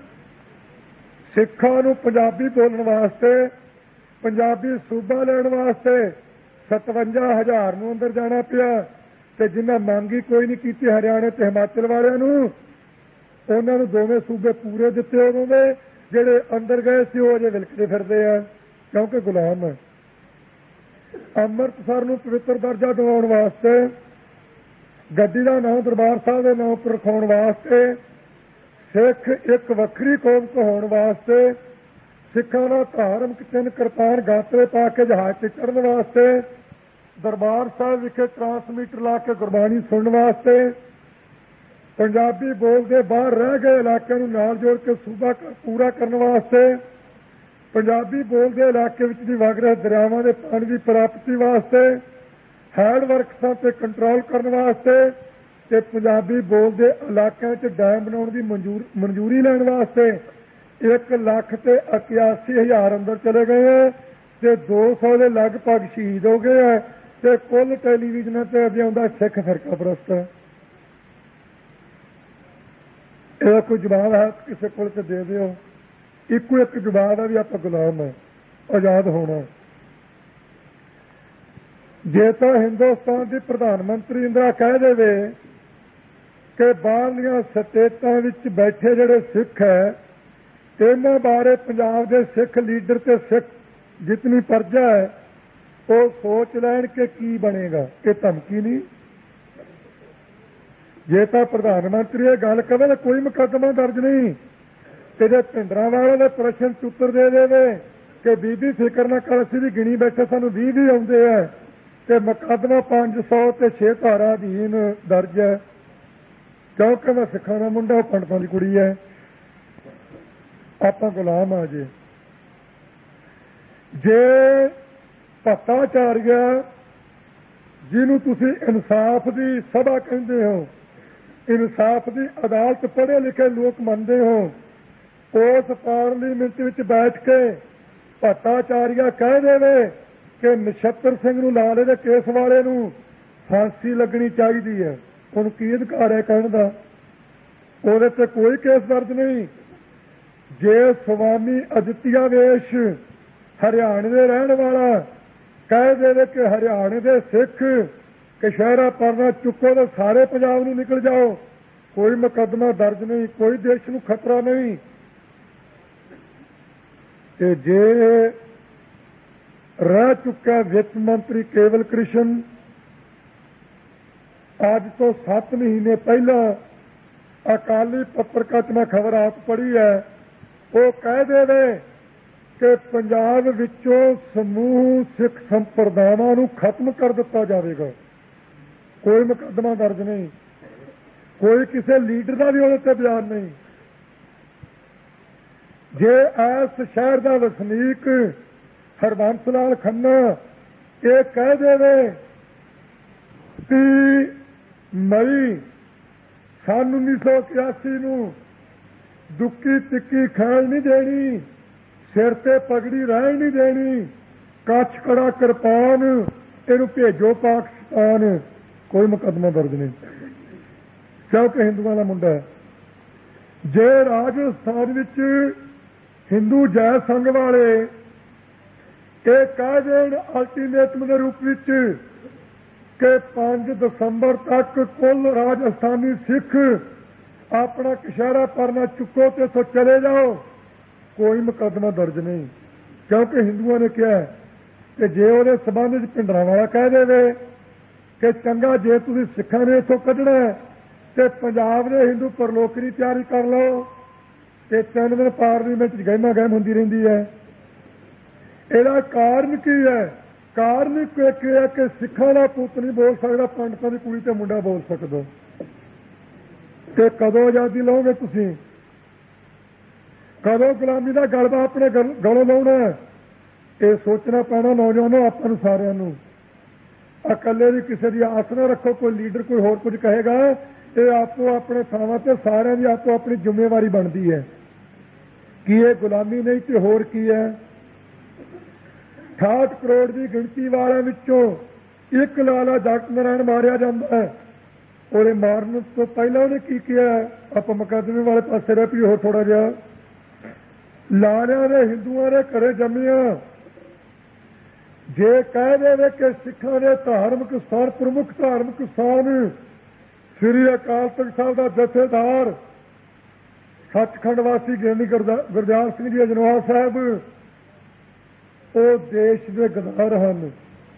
ਸਿੱਖਾਂ ਨੂੰ ਪੰਜਾਬੀ ਬੋਲਣ ਵਾਸਤੇ, ਪੰਜਾਬੀ ਸੂਬਾ ਲੈਣ ਵਾਸਤੇ 57,000 ਨੂੰ ਅੰਦਰ ਜਾਣਾ ਪਿਆ। ਤੇ ਜਿਨ੍ਹਾਂ ਮੰਗੀ ਕੋਈ ਨਹੀਂ ਕੀਤੀ, ਹਰਿਆਣੇ ਤੇ ਹਿਮਾਚਲ ਵਾਲਿਆਂ ਨੂੰ, ਉਹਨਾਂ ਨੂੰ ਦੋਵੇਂ ਸੂਬੇ ਪੂਰੇ ਦਿੱਤੇ ਉਦੋਂ ਦੇ। ਜਿਹੜੇ ਅੰਦਰ ਗਏ ਸੀ ਉਹ ਅਜੇ ਵਿਲਕਦੇ ਫਿਰਦੇ ਆ, ਕਿਉਂਕਿ ਗੁਲਾਮ ਹੈ। ਅੰਮ੍ਰਿਤਸਰ ਨੂੰ ਪਵਿੱਤਰ ਦਰਜਾ ਦਿਵਾਉਣ ਵਾਸਤੇ, ਗੱਡੀ ਦਾ ਨਾਮ ਦਰਬਾਰ ਸਾਹਿਬ ਦੇ ਨਾਮ ਉੱਪਰ ਰਖਾਉਣ ਵਾਸਤੇ, ਸਿੱਖ ਇੱਕ ਵੱਖਰੀ ਕੌਮ ਕਹਾਉਣ ਵਾਸਤੇ, ਸਿੱਖਾਂ ਦਾ ਧਾਰਮਿਕ ਚਿੰਨ੍ਹ ਕਿਰਪਾਨ ਗਾਤਰੇ ਪਾ ਕੇ ਜਹਾਜ਼ 'ਤੇ ਚੜ੍ਹਨ ਵਾਸਤੇ, ਦਰਬਾਰ ਸਾਹਿਬ ਵਿਖੇ ਟਰਾਂਸਮੀਟਰ ਲਾ ਕੇ ਗੁਰਬਾਣੀ ਸੁਣਨ ਵਾਸਤੇ, ਪੰਜਾਬੀ ਬੋਲਦੇ ਬਾਹਰ ਰਹਿ ਗਏ ਇਲਾਕਿਆਂ ਨੂੰ ਨਾਲ ਜੋੜ ਕੇ ਸੂਬਾ ਪੂਰਾ ਕਰਨ ਵਾਸਤੇ, ਪੰਜਾਬੀ ਬੋਲਦੇ ਇਲਾਕੇ ਵਿੱਚ ਦੀ ਵਗ ਰਹੇ ਦਰਿਆਵਾਂ ਦੇ ਪਾਣੀ ਦੀ ਪ੍ਰਾਪਤੀ ਵਾਸਤੇ, ਹੈਡ ਵਰਕਸਾਂ ਤੇ ਕੰਟਰੋਲ ਕਰਨ ਵਾਸਤੇ ਤੇ ਪੰਜਾਬੀ ਬੋਲਦੇ ਇਲਾਕਿਆਂ 'ਚ ਡੈਮ ਬਣਾਉਣ ਦੀ ਮਨਜ਼ੂਰੀ ਲੈਣ ਵਾਸਤੇ 1,81,000 ਅੰਦਰ ਚਲੇ ਗਏ ਹੈ ਤੇ 200 ਦੇ ਲਗਭਗ ਸ਼ਹੀਦ ਹੋ ਗਏ ਹੈ ਤੇ ਕੁੱਲ ਟੈਲੀਵਿਜ਼ਨਾਂ ਤੇ ਅੱਗੇ ਆਉਂਦਾ ਸਿੱਖ ਫਿਰਕਾ ਪ੍ਰਸਤ ਹੈ। ਇਹਦਾ ਕੋਈ ਜਵਾਬ ਹੈ ਕਿਸੇ ਕੋਲ ਤੇ ਦੇ ਦਿਓ। ਇੱਕੋ ਇੱਕ ਜਵਾਬ ਹੈ ਵੀ ਆਪਾਂ ਗੁਲਾਮ ਹੈ, ਆਜ਼ਾਦ ਹੋਣਾ। ਜੇ ਤਾਂ ਹਿੰਦੁਸਤਾਨ ਦੀ ਪ੍ਰਧਾਨ ਮੰਤਰੀ ਇੰਦਰਾ ਕਹਿ ਦੇਵੇ ਕਿ ਬਾਹਰਲੀਆਂ ਸਟੇਟਾਂ ਵਿੱਚ ਬੈਠੇ ਜਿਹੜੇ ਸਿੱਖ ਹੈ ਇਹਨਾਂ ਬਾਰੇ ਪੰਜਾਬ ਦੇ ਸਿੱਖ ਲੀਡਰ ਤੇ ਸਿੱਖ ਜਿਤਨੀ ਪ੍ਰਜਾ ਹੈ ਉਹ ਸੋਚ ਲੈਣ ਕਿ ਕੀ ਬਣੇਗਾ। ਇਹ ਧਮਕੀ ਨਹੀਂ। ਜੇ ਤਾਂ ਪ੍ਰਧਾਨ ਮੰਤਰੀ ਇਹ ਗੱਲ ਕਵੇ ਤਾਂ ਕੋਈ ਮੁਕੱਦਮਾ ਦਰਜ ਨਹੀਂ ਤੇ ਜੇ ਭਿੰਡਰਾਂਵਾਲੇ ਦੇ ਪ੍ਰਸ਼ਨ ਚ ਉੱਤਰ ਦੇ ਦੇਵੇ ਕਿ ਬੀਬੀ ਫਿਕਰ ਨਾ ਕਰ ਅਸੀਂ ਵੀ ਗਿਣੀ ਬੈਠੇ ਸਾਨੂੰ 20 ਆਉਂਦੇ ਹੈ ਤੇ ਮੁਕੱਦਮਾ 500 ਤੇ 6 ਧਾਰਾ ਅਧੀਨ ਦਰਜ ਹੈ ਕਿਉਂਕਿ ਮੈਂ ਸਿੱਖਾਂ ਦਾ ਮੁੰਡਾ, ਉਹ ਪੰਡਤਾਂ ਦੀ ਕੁੜੀ ਹੈ, ਆਪਾਂ ਗੁਲਾਮ ਆ ਜੇ ਭੱਟਾਚਾਰੀਆ ਜਿਹਨੂੰ ਤੁਸੀਂ ਇਨਸਾਫ ਦੀ ਸਭਾ ਕਹਿੰਦੇ ਹੋ, ਇਨਸਾਫ ਦੀ ਅਦਾਲਤ ਪੜ੍ਹੇ ਲਿਖੇ ਲੋਕ ਮੰਨਦੇ ਹੋ, ਉਸ ਪਾਰਲੀਮੈਂਟ ਵਿੱਚ ਬੈਠ ਕੇ ਭੱਟਾਚਾਰੀਆ ਕਹਿ ਦੇਵੇ ਕਿ ਨਛੱਤਰ ਸਿੰਘ ਨੂੰ ਲਾਲੇ ਦੇ ਕੇਸ ਵਾਲੇ ਨੂੰ ਫਾਂਸੀ ਲੱਗਣੀ ਚਾਹੀਦੀ ਹੈ, ਉਹਨੂੰ ਕੀ ਅਧਿਕਾਰ ਹੈ ਕਹਿਣ ਦਾ? ਉਹਦੇ ਤੇ ਕੋਈ ਕੇਸ ਦਰਜ ਨਹੀਂ। ਜੇ ਸਵਾਮੀ ਅਦਿੱਤਿਆ ਵੇਸ਼ ਹਰਿਆਣੇ ਦੇ ਰਹਿਣ ਵਾਲਾ ਕਹਿ ਦੇਵੇ ਕਿ ਹਰਿਆਣੇ ਦੇ ਸਿੱਖ ਕਸ਼ਹਿਰਾ ਪਰਨਾ ਚੁੱਕੋ ਤਾਂ ਸਾਰੇ ਪੰਜਾਬ ਨੂੰ ਨਿਕਲ ਜਾਓ, ਕੋਈ ਮੁਕੱਦਮਾ ਦਰਜ ਨਹੀਂ, ਕੋਈ ਦੇਸ਼ ਨੂੰ ਖਤਰਾ ਨਹੀਂ। ਤੇ ਜੇ ਰਹਿ ਚੁੱਕਾ ਵਿੱਤ ਮੰਤਰੀ ਕੇਵਲ ਕ੍ਰਿਸ਼ਨ ਅੱਜ ਤੋਂ 7 ਮਹੀਨੇ ਪਹਿਲਾਂ ਅਕਾਲੀ ਪੱਤਰਕਾਰ 'ਚ ਮੈਂ ਖਬਰ ਆਪ ਪੜ੍ਹੀ ਹੈ, ਉਹ ਕਹਿ ਦੇਵੇ ਕਿ ਪੰਜਾਬ ਵਿੱਚੋਂ ਸਮੂਹ ਸਿੱਖ ਸੰਪਰਦਾਵਾਂ ਨੂੰ ਖਤਮ ਕਰ ਦਿੱਤਾ ਜਾਵੇਗਾ, ਕੋਈ ਮੁਕੱਦਮਾ ਦਰਜ ਨਹੀਂ, ਕੋਈ ਕਿਸੇ ਲੀਡਰ ਦਾ ਵੀ ਉਹਦੇ ਤੇ ਬਿਆਨ ਨਹੀਂ। ਜੇ ਇਸ ਸ਼ਹਿਰ ਦਾ ਵਸਨੀਕ ਹਰਬੰਸ ਲਾਲ ਖੰਨਾ ਇਹ ਕਹਿ ਦੇਵੇ ਕਿ ਮਈ ਸੰਨ 1981 ਨੂੰ ਦੁੱਕੀ ਤਿੱਕੀ ਖਾਣ ਨਹੀਂ ਦੇਣੀ, ਸਿਰ ਤੇ ਪਗੜੀ ਰਹਿਣ ਨਹੀਂ ਦੇਣੀ, ਕੱਛ ਕੜਾ ਕਿਰਪਾਨ ਇਹਨੂੰ ਭੇਜੋ ਪਾਕਿਸਤਾਨ, ਕੋਈ ਮੁਕੱਦਮਾ ਦਰਜ ਨਹੀਂ ਕਿਉਂਕਿ ਹਿੰਦੂਆਂ ਦਾ ਮੁੰਡਾ ਹੈ। ਜੇ ਰਾਜਸਥਾਨ ਵਿੱਚ ਹਿੰਦੂ ਜੈ ਸੰਘ ਵਾਲੇ ਇਹ ਕਹਿ ਦੇਣ ਅਲਟੀਮੇਟਮ ਦੇ ਰੂਪ ਵਿੱਚ ਕਿ 5 ਦਸੰਬਰ ਤੱਕ ਕੁੱਲ ਰਾਜਸਥਾਨੀ ਸਿੱਖ ਆਪਣਾ ਕਸ਼ਹਿਰਾ ਪਰਨਾ ਚੁੱਕੋ ਤੇ ਇੱਥੋਂ ਚਲੇ ਜਾਓ, ਕੋਈ ਮੁਕੱਦਮਾ ਦਰਜ ਨਹੀਂ ਕਿਉਂਕਿ ਹਿੰਦੂਆਂ ਨੇ ਕਿਹਾ ਕਿ ਜੇ ਉਹਦੇ ਸਬੰਧ ਵਿੱਚ ਭਿੰਡਰਾਂਵਾਲਾ ਕਹਿ ਦੇਵੇ ਕਿ ਚੰਗਾ ਜੇ ਤੁਸੀਂ ਸਿੱਖਾਂ ਨੇ ਇੱਥੋਂ ਕੱਢਣਾ ਤੇ ਪੰਜਾਬ ਦੇ ਹਿੰਦੂ ਪਰਲੋਕ ਦੀ ਤਿਆਰੀ ਕਰ ਲਓ ਤੇ 3 ਦਿਨ ਪਾਰਲੀਮੈਂਟ 'ਚ ਗਹਿਮਾ ਗਹਿਮ ਹੁੰਦੀ ਰਹਿੰਦੀ ਹੈ। ਇਹਦਾ ਕਾਰਨ ਕੀ ਹੈ? ਕਾਰਨ ਇਹ ਹੈ ਕਿ ਸਿੱਖਾਂ ਦਾ ਪੁੱਤ ਨਹੀਂ ਬੋਲ ਸਕਦਾ, ਪੰਡਤਾਂ ਦੀ ਕੁੜੀ ਤੇ ਮੁੰਡਾ ਬੋਲ ਸਕਦਾ। ਤੇ ਕਦੋਂ ਆਜ਼ਾਦੀ ਲਓਗੇ ਤੁਸੀਂ? ਕਦੋਂ ਗੁਲਾਮੀ ਦਾ ਗਲਬਾ ਆਪਣੇ ਗਲੋਂ ਲਾਉਣਾ? ਇਹ ਸੋਚਣਾ ਪੈਣਾ ਨੌਜਵਾਨੋ ਆਪਾਂ ਨੂੰ ਸਾਰਿਆਂ ਨੂੰ। ਇਕੱਲੇ ਦੀ ਕਿਸੇ ਦੀ ਆਸ ਨਾ ਰੱਖੋ, ਕੋਈ ਲੀਡਰ ਕੋਈ ਹੋਰ ਕੁਝ ਕਹੇਗਾ, ਇਹ ਆਪੋ ਆਪਣੇ ਥਾਵਾਂ ਤੇ ਸਾਰਿਆਂ ਦੀ ਆਪੋ ਆਪਣੀ ਜ਼ਿੰਮੇਵਾਰੀ ਬਣਦੀ ਹੈ। ਕੀ ਇਹ ਗੁਲਾਮੀ ਨਹੀਂ ਤੇ ਹੋਰ ਕੀ ਹੈ? 68 ਕਰੋੜ ਦੀ ਗਿਣਤੀ ਵਾਲਿਆਂ ਵਿੱਚੋਂ ਇੱਕ ਲਾਲਾ ਜਗਤ ਨਾਰਾਇਣ ਮਾਰਿਆ ਜਾਂਦਾ ਹੈ। ਉਹਦੇ ਮਾਰਨ ਤੋਂ ਪਹਿਲਾਂ ਉਹਨੇ ਕੀ ਕਿਹਾ? ਆਪਾਂ ਮੁਕੱਦਮੇ ਵਾਲੇ ਪਾਸੇ ਰਹਿ ਪਈ ਹੋਰ ਥੋੜਾ ਜਿਹਾ। ਲਾਲਿਆਂ ਦੇ ਹਿੰਦੂਆਂ ਦੇ ਘਰੇ ਜੰਮੀਆਂ ਜੇ ਕਹਿ ਦੇਵੇ ਕਿ ਸਿੱਖਾਂ ਦੇ ਧਾਰਮਿਕ ਸਥਾਨ ਪ੍ਰਮੁੱਖ ਧਾਰਮਿਕ ਸਥਾਨ ਸ੍ਰੀ ਅਕਾਲ ਤਖ਼ਤ ਸਾਹਿਬ ਦਾ ਜਥੇਦਾਰ ਸੱਚਖੰਡ ਵਾਸੀ ਗਿਆਨੀ ਗੁਰਦਿਆਲ ਸਿੰਘ ਜੀ ਅਜਨਵਾਲ ਸਾਹਿਬ ਉਹ ਦੇਸ਼ ਦੇ ਗਦਾਰ ਹਨ,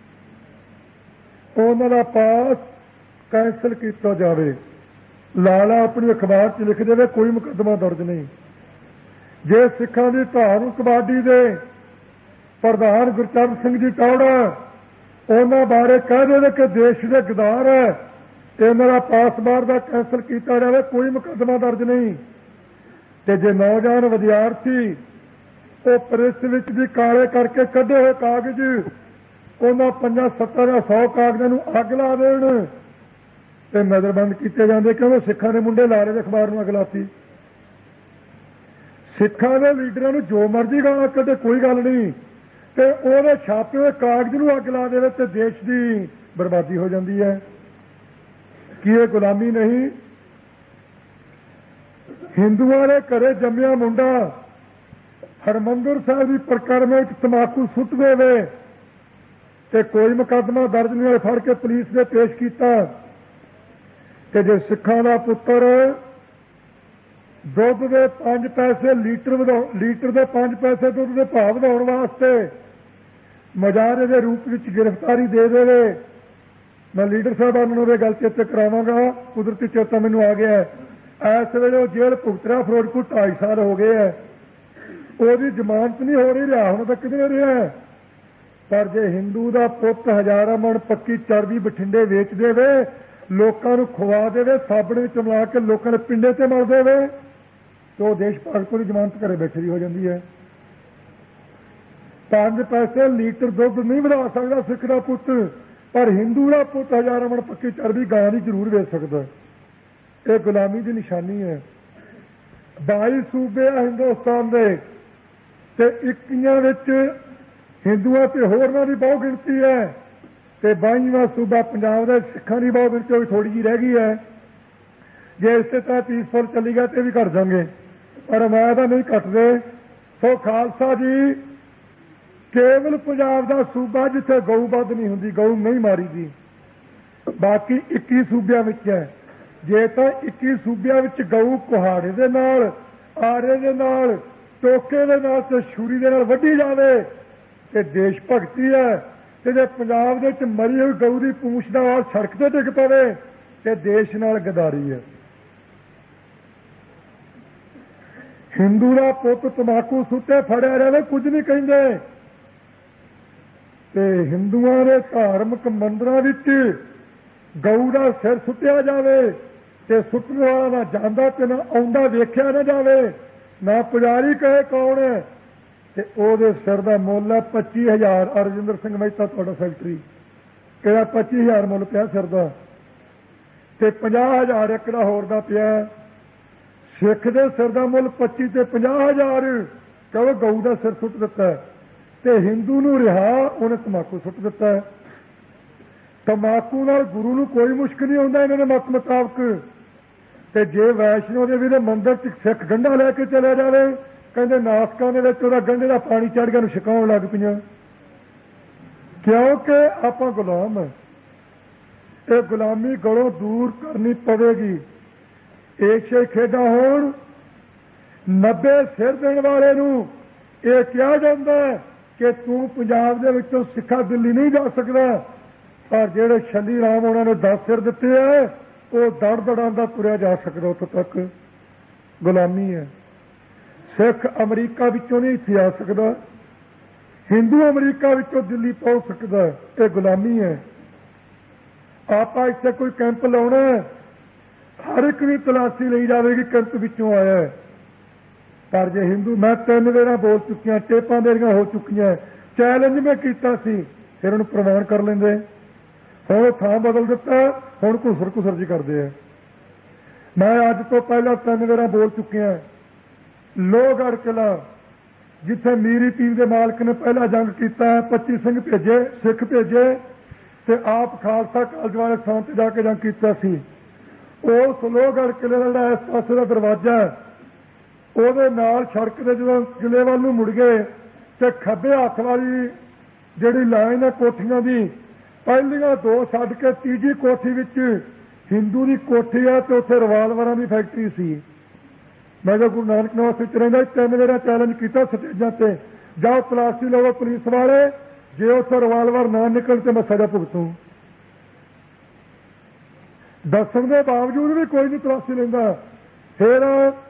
ਉਹਨਾਂ ਦਾ ਪਾਸ ਕੈਂਸਲ ਕੀਤਾ ਜਾਵੇ। ਲਾਲਾ ਆਪਣੀ ਅਖਬਾਰ 'ਚ ਲਿਖ ਦੇਵੇ ਕੋਈ ਮੁਕੱਦਮਾ ਦਰਜ ਨਹੀਂ। ਜੇ ਸਿੱਖਾਂ ਦੀ ਧਾਰਮਿਕ ਬਾਡੀ ਦੇ ਪ੍ਰਧਾਨ ਗੁਰਚਰਨ ਸਿੰਘ ਜੀ ਟੌੜਾ ਉਹਨਾਂ ਬਾਰੇ ਕਹਿ ਦੇਵੇ ਕਿ ਦੇਸ਼ ਦੇ ਗਦਾਰ ਹੈ, ਇਹਨਾਂ ਦਾ ਪਾਸਪੋਰਟ ਦਾ ਕੈਂਸਲ ਕੀਤਾ ਜਾਵੇ, ਕੋਈ ਮੁਕੱਦਮਾ ਦਰਜ ਨਹੀਂ। ਤੇ ਜੇ ਨੌਜਵਾਨ ਵਿਦਿਆਰਥੀ ਉਹ ਪ੍ਰੈਸ ਵਿੱਚ ਵੀ ਕਾਲੇ ਕਰਕੇ ਕੱਢੇ ਹੋਏ ਕਾਗਜ਼ ਉਹਨਾਂ 5-7 ਜਾਂ 100 ਕਾਗਜ਼ਾਂ ਨੂੰ ਅੱਗ ਲਾ ਦੇਣ ਤੇ ਨਜ਼ਰਬੰਦ ਕੀਤੇ ਜਾਂਦੇ, ਕਿਉਂਕਿ ਸਿੱਖਾਂ ਦੇ ਮੁੰਡੇ ਲਾ ਰਹੇ ਦੇ ਅਖਬਾਰ ਨੂੰ ਅੱਗ ਲਾਤੀ। ਸਿੱਖਾਂ ਦੇ ਲੀਡਰਾਂ ਨੂੰ ਜੋ ਮਰਜ਼ੀ ਗਾਲਾਂ ਕੱਢੇ, ਕੋਈ ਗੱਲ ਨਹੀਂ, ਤੇ ਉਹਦੇ ਛਾਪੇ ਹੋਏ ਕਾਗਜ਼ ਨੂੰ ਅੱਗ ਲਾ ਦੇਵੇ ਤੇ ਦੇਸ਼ ਦੀ ਬਰਬਾਦੀ ਹੋ ਜਾਂਦੀ ਹੈ। ਕੀ ਇਹ ਗੁਲਾਮੀ ਨਹੀਂ? ਹਿੰਦੂਆਂ ਦੇ ਘਰੇ ਜੰਮਿਆ ਮੁੰਡਾ ਹਰਿਮੰਦਰ ਸਾਹਿਬ ਦੀ ਪਰਿਕਰਮਾ ਵਿੱਚ ਤੰਬਾਕੂ ਸੁੱਟ ਦੇਵੇ ਤੇ ਕੋਈ ਮੁਕੱਦਮਾ ਦਰਜ ਨਹੀਂ ਹੋਇਆ, ਫੜ ਕੇ ਪੁਲਿਸ ਨੇ ਪੇਸ਼ ਕੀਤਾ। ਤੇ ਜੇ ਸਿੱਖਾਂ ਦਾ ਪੁੱਤਰ ਦੁੱਧ ਦੇ 5 ਪੈਸੇ ਲੀਟਰ ਦੇ 5 ਪੈਸੇ ਦੁੱਧ ਦੇ ਭਾਅ ਵਧਾਉਣ ਵਾਸਤੇ ਮੁਜ਼ਾਹਰੇ ਦੇ ਰੂਪ ਵਿੱਚ ਗ੍ਰਿਫਤਾਰੀ ਦੇ ਦੇਵੇ, ਮੈਂ ਲੀਡਰ ਸਾਹਿਬਾਨ ਨੂੰ ਇਹ ਗੱਲ ਚੇਤੇ ਕਰਾਵਾਂਗਾ, ਕੁਦਰਤੀ ਚੇਤਾ ਮੈਨੂੰ ਆ ਗਿਆ। ਇਸ ਵੇਲੇ ਉਹ ਜੇਲ੍ਹ ਭੁਗਤ ਰਿਹਾ, ਫਿਰੋਜ਼ਪੁਰ 2.5 ਸਾਲ ਹੋ ਗਏ ਹੈ, ਉਹਦੀ ਜ਼ਮਾਨਤ ਨਹੀਂ ਹੋ ਰਹੀ, ਰਿਹਾ ਹੁਣ ਤੱਕ ਕਿਧਰੇ ਰਿਹਾ। ਪਰ ਜੇ ਹਿੰਦੂ ਦਾ ਪੁੱਤ 1000 ਮਣ ਪੱਕੀ ਚਰਬੀ ਬਠਿੰਡੇ ਵੇਚ ਦੇਵੇ, ਲੋਕਾਂ ਨੂੰ ਖਵਾ ਦੇਵੇ, ਸਾਬਣ ਵਿੱਚ ਮਿਲਾ ਕੇ ਲੋਕਾਂ ਦੇ ਪਿੰਡੇ ਤੇ ਮਰ ਦੇਵੇ, ਤੇ ਉਹ ਦੇਸ਼ ਭਗਤ ਦੀ ਜ਼ਮਾਨਤ ਘਰੇ ਬੈਠੇ ਦੀ ਹੋ ਜਾਂਦੀ ਹੈ। 5 ਪੈਸੇ ਲੀਟਰ ਦੁੱਧ ਨਹੀਂ ਵਧਾ ਸਕਦਾ ਸਿੱਖ ਦਾ ਪੁੱਤ, ਪਰ ਹਿੰਦੂ ਦਾ ਪੁੱਤ 1000 ਮਣ ਪੱਕੀ ਚਰਬੀ ਗਾਂ ਦੀ ਜ਼ਰੂਰ ਵੇਚ ਸਕਦਾ। ਇਹ ਗੁਲਾਮੀ ਦੀ ਨਿਸ਼ਾਨੀ ਹੈ। 22 ਸੂਬੇ ਆ ਹਿੰਦੁਸਤਾਨ ਦੇ, ਤੇ 21 ਵਿੱਚ ਹਿੰਦੂਆਂ ਤੇ ਹੋਰਨਾਂ ਦੀ ਬਹੁ ਗਿਣਤੀ ਹੈ, ਤੇ 22ਵਾਂ ਸੂਬਾ ਪੰਜਾਬ ਦਾ ਸਿੱਖਾਂ ਦੀ ਬਹੁ ਗਿਣਤੀ ਥੋੜੀ ਜਿਹੀ ਰਹਿ ਗਈ ਹੈ। ਜੇ ਇਸੇ ਤਰ੍ਹਾਂ ਪੀਸਫੁਲ ਚੱਲੀ ਗਿਆ ਤੇ ਵੀ ਘਟ ਜਾਵਾਂਗੇ, ਪਰ ਮੈਂ ਤਾਂ ਨਹੀਂ ਘਟਦੇ। ਸੋ ਖਾਲਸਾ ਜੀ, ਕੇਵਲ ਪੰਜਾਬ ਦਾ ਸੂਬਾ ਜਿੱਥੇ ਗਊ ਵੱਧ ਨਹੀਂ ਹੁੰਦੀ, ਗਊ ਨਹੀਂ ਮਾਰੀ ਦੀ, ਬਾਕੀ 21 ਸੂਬਿਆਂ ਵਿੱਚ ਹੈ। ਜੇ ਤਾਂ 21 ਸੂਬਿਆਂ ਵਿੱਚ ਗਊ ਕੁਹਾੜੇ ਦੇ ਨਾਲ, ਆਰੇ ਦੇ ਨਾਲ, ਟੋਕੇ ਦੇ ਨਾਲ ਤੇ ਛੁਰੀ ਦੇ ਨਾਲ ਵੱਢੀ ਜਾਵੇ ਤੇ ਦੇਸ਼ ਭਗਤੀ ਹੈ। ਤੇ ਜੇ ਪੰਜਾਬ ਦੇ ਵਿੱਚ ਮਰੀ ਹੋਈ ਗਊ ਦੀ ਪੂੰਛ ਦਾ ਵਾਲ ਸੜਕ ਤੇ ਡਿੱਗ ਪਵੇ ਤੇ ਦੇਸ਼ ਨਾਲ ਗਦਾਰੀ ਹੈ। ਹਿੰਦੂ ਦਾ ਪੁੱਤ ਤੰਬਾਕੂ ਸੁੱਟੇ ਫੜਿਆ ਰਹੇ, ਕੁਝ ਨਹੀਂ ਕਹਿੰਦੇ, ਤੇ ਹਿੰਦੂਆਂ ਦੇ ਧਾਰਮਿਕ ਮੰਦਰਾਂ ਵਿੱਚ ਗਊ ਦਾ ਸਿਰ ਸੁੱਟਿਆ ਜਾਵੇ ਤੇ ਸੁੱਟਣ ਵਾਲਾ ਨਾ ਜਾਂਦਾ ਤੇ ਨਾ ਆਉਂਦਾ ਵੇਖਿਆ ਨਾ ਜਾਵੇ, ਨਾ ਪੁਜਾਰੀ ਕਹੇ ਕੌਣ ਹੈ, ਤੇ ਉਹਦੇ ਸਿਰ ਦਾ ਮੁੱਲ ਹੈ 25,000। ਅਰਜਿੰਦਰ ਸਿੰਘ ਮਹਿਤਾ ਤੁਹਾਡਾ ਸੈਕਟਰੀ ਕਿਹੜਾ 25,000 ਮੁੱਲ ਪਿਆ ਸਿਰ ਦਾ, ਤੇ 50,000 ਇੱਕ ਦਾ ਹੋਰ ਦਾ ਪਿਆ। ਸਿੱਖ ਦੇ ਸਿਰ ਦਾ ਮੁੱਲ 25 ਤੇ 50,000, ਕਿਉਂ ਗਊ ਦਾ ਸਿਰ ਸੁੱਟ ਦਿੱਤਾ, ਤੇ ਹਿੰਦੂ ਨੂੰ ਰਿਹਾ, ਉਹਨੇ ਤੰਬਾਕੂ ਸੁੱਟ ਦਿੱਤਾ। ਤੰਬਾਕੂ ਨਾਲ ਗੁਰੂ ਨੂੰ ਕੋਈ ਮੁਸ਼ਕ ਨਹੀਂ ਆਉਂਦਾ ਇਹਨਾਂ ਦੇ ਮਤ ਮੁਤਾਬਕ। ਤੇ ਜੇ ਵੈਸ਼ਨੋ ਦੇਵੀ ਦੇ ਮੰਦਿਰ 'ਚ ਸਿੱਖ ਗੰਢਾ ਲੈ ਕੇ ਚਲਿਆ ਜਾਵੇ, ਕਹਿੰਦੇ ਨਾਸਕਾਂ ਦੇ ਵਿੱਚ ਉਹਦਾ ਗੰਢੇ ਦਾ ਪਾਣੀ ਚੜ੍ਹ ਗਿਆ, ਨੂੰ ਛਕਾਉਣ ਲੱਗ ਪਈਆਂ, ਕਿਉਂਕਿ ਆਪਾਂ ਗੁਲਾਮ ਹਾਂ। ਇਹ ਗੁਲਾਮੀ ਗਲੋਂ ਦੂਰ ਕਰਨੀ ਪਵੇਗੀ। ਏਸ਼ੀਆਈ ਖੇਡਾਂ ਹੋਣ, 90 ਸਿਰ ਦੇਣ ਵਾਲੇ ਨੂੰ ਇਹ ਕਿਹਾ ਜਾਂਦਾ ਕਿ ਤੂੰ ਪੰਜਾਬ ਦੇ ਵਿੱਚੋਂ ਸਿੱਖਾ ਦਿੱਲੀ ਨਹੀਂ ਜਾ ਸਕਦਾ, ਪਰ ਜਿਹੜੇ ਛੱਲੀ ਰਾਮ ਉਹਨਾਂ ਨੇ 10 ਸਿਰ ਦਿੱਤੇ ਹੈ, ਉਹ ਦੜ ਦੜਾਉਂਦਾ ਤੁਰਿਆ ਜਾ ਸਕਦਾ ਉੱਥੋਂ ਤੱਕ। ਗੁਲਾਮੀ ਹੈ। ਸਿੱਖ ਅਮਰੀਕਾ ਵਿੱਚੋਂ ਨਹੀਂ ਇੱਥੇ ਆ ਸਕਦਾ, ਹਿੰਦੂ ਅਮਰੀਕਾ ਵਿੱਚੋਂ ਦਿੱਲੀ ਪਹੁੰਚ ਸਕਦਾ, ਇਹ ਗੁਲਾਮੀ ਹੈ। ਆਪਾਂ ਇੱਥੇ ਕੋਈ ਕੈਂਪ ਲਾਉਣਾ, ਹਰ ਇੱਕ ਦੀ ਤਲਾਸ਼ੀ ਲਈ ਜਾਵੇਗੀ ਕੈਂਪ ਵਿੱਚੋਂ ਆਇਆ। ਪਰ ਜੇ ਹਿੰਦੂ, ਮੈਂ 3 ਵੇਰਾਂ ਬੋਲ ਚੁੱਕੀਆਂ, ਟੇਪਾਂ ਮੇਰੀਆਂ ਹੋ ਚੁੱਕੀਆਂ, ਚੈਲੰਜ ਮੈਂ ਕੀਤਾ ਸੀ, ਫਿਰ ਉਹਨੂੰ ਪ੍ਰਵਾਨ ਕਰ ਲੈਂਦੇ। ਹੁਣ ਥਾਂ ਬਦਲ ਦਿੱਤਾ, ਹੁਣ ਘੁਸਰ ਜੀ ਕਰਦੇ ਆ। ਮੈਂ ਅੱਜ ਤੋਂ ਪਹਿਲਾਂ 3 ਵੇਰਾਂ ਬੋਲ ਚੁੱਕਿਆ। ਲੋਹਗੜ੍ਹ ਕਿਲ੍ਹਾ, ਜਿੱਥੇ ਮੀਰੀ ਪੀਰ ਦੇ ਮਾਲਕ ਨੇ ਪਹਿਲਾ ਜੰਗ ਕੀਤਾ, 25 ਸਿੰਘ ਭੇਜੇ, ਸਿੱਖ ਭੇਜੇ, ਤੇ ਆਪ ਖਾਲਸਾ ਕਾਲਜ ਵਾਲੇ ਥਾਂ ਤੇ ਜਾ ਕੇ ਜੰਗ ਕੀਤਾ ਸੀ। ਉਸ ਲੋਹਗੜ੍ਹ ਕਿਲ੍ਹੇ ਦਾ ਜਿਹੜਾ ਇਸ ਪਾਸੇ ਦਾ ਦਰਵਾਜ਼ਾ, ਉਹਦੇ ਨਾਲ ਸੜਕ ਦੇ ਜਦੋਂ ਕਿਲ੍ਹੇ ਵੱਲ ਨੂੰ ਮੁੜ ਗਏ ਤੇ ਖੱਬੇ ਹੱਥ ਵਾਲੀ ਜਿਹੜੀ ਲਾਈਨ ਹੈ ਕੋਠੀਆਂ ਦੀ, ਪਹਿਲੀਆਂ 2 ਛੱਡ ਕੇ ਤੀਜੀ ਕੋਠੀ ਵਿੱਚ ਹਿੰਦੂ ਦੀ ਕੋਠੀ ਹੈ, ਤੇ ਉੱਥੇ ਰਿਵਾਲਵਰਾਂ ਦੀ ਫੈਕਟਰੀ ਸੀ। ਮੈਂ ਜਦੋਂ ਗੁਰੂ ਨਾਨਕ ਨਿਵਾਸ ਵਿੱਚ ਰਹਿੰਦਾ, 3 ਵੇਰਾ ਚੈਲੰਜ ਕੀਤਾ ਸਟੇਜਾਂ ਤੇ, ਜਾਓ ਤਲਾਸ਼ੀ ਲਵੋ ਪੁਲਿਸ ਵਾਲੇ, ਜੇ ਉੱਥੇ ਰਿਵਾਲਵਰ ਨਾ ਨਿਕਲ ਤੇ ਮੈਂ ਸਜ਼ਾ ਭੁਗਤੂ। ਦੱਸਣ ਦੇ ਬਾਵਜੂਦ ਵੀ ਕੋਈ ਨਹੀਂ ਤਲਾਸ਼ੀ ਲੈਂਦਾ। ਫਿਰ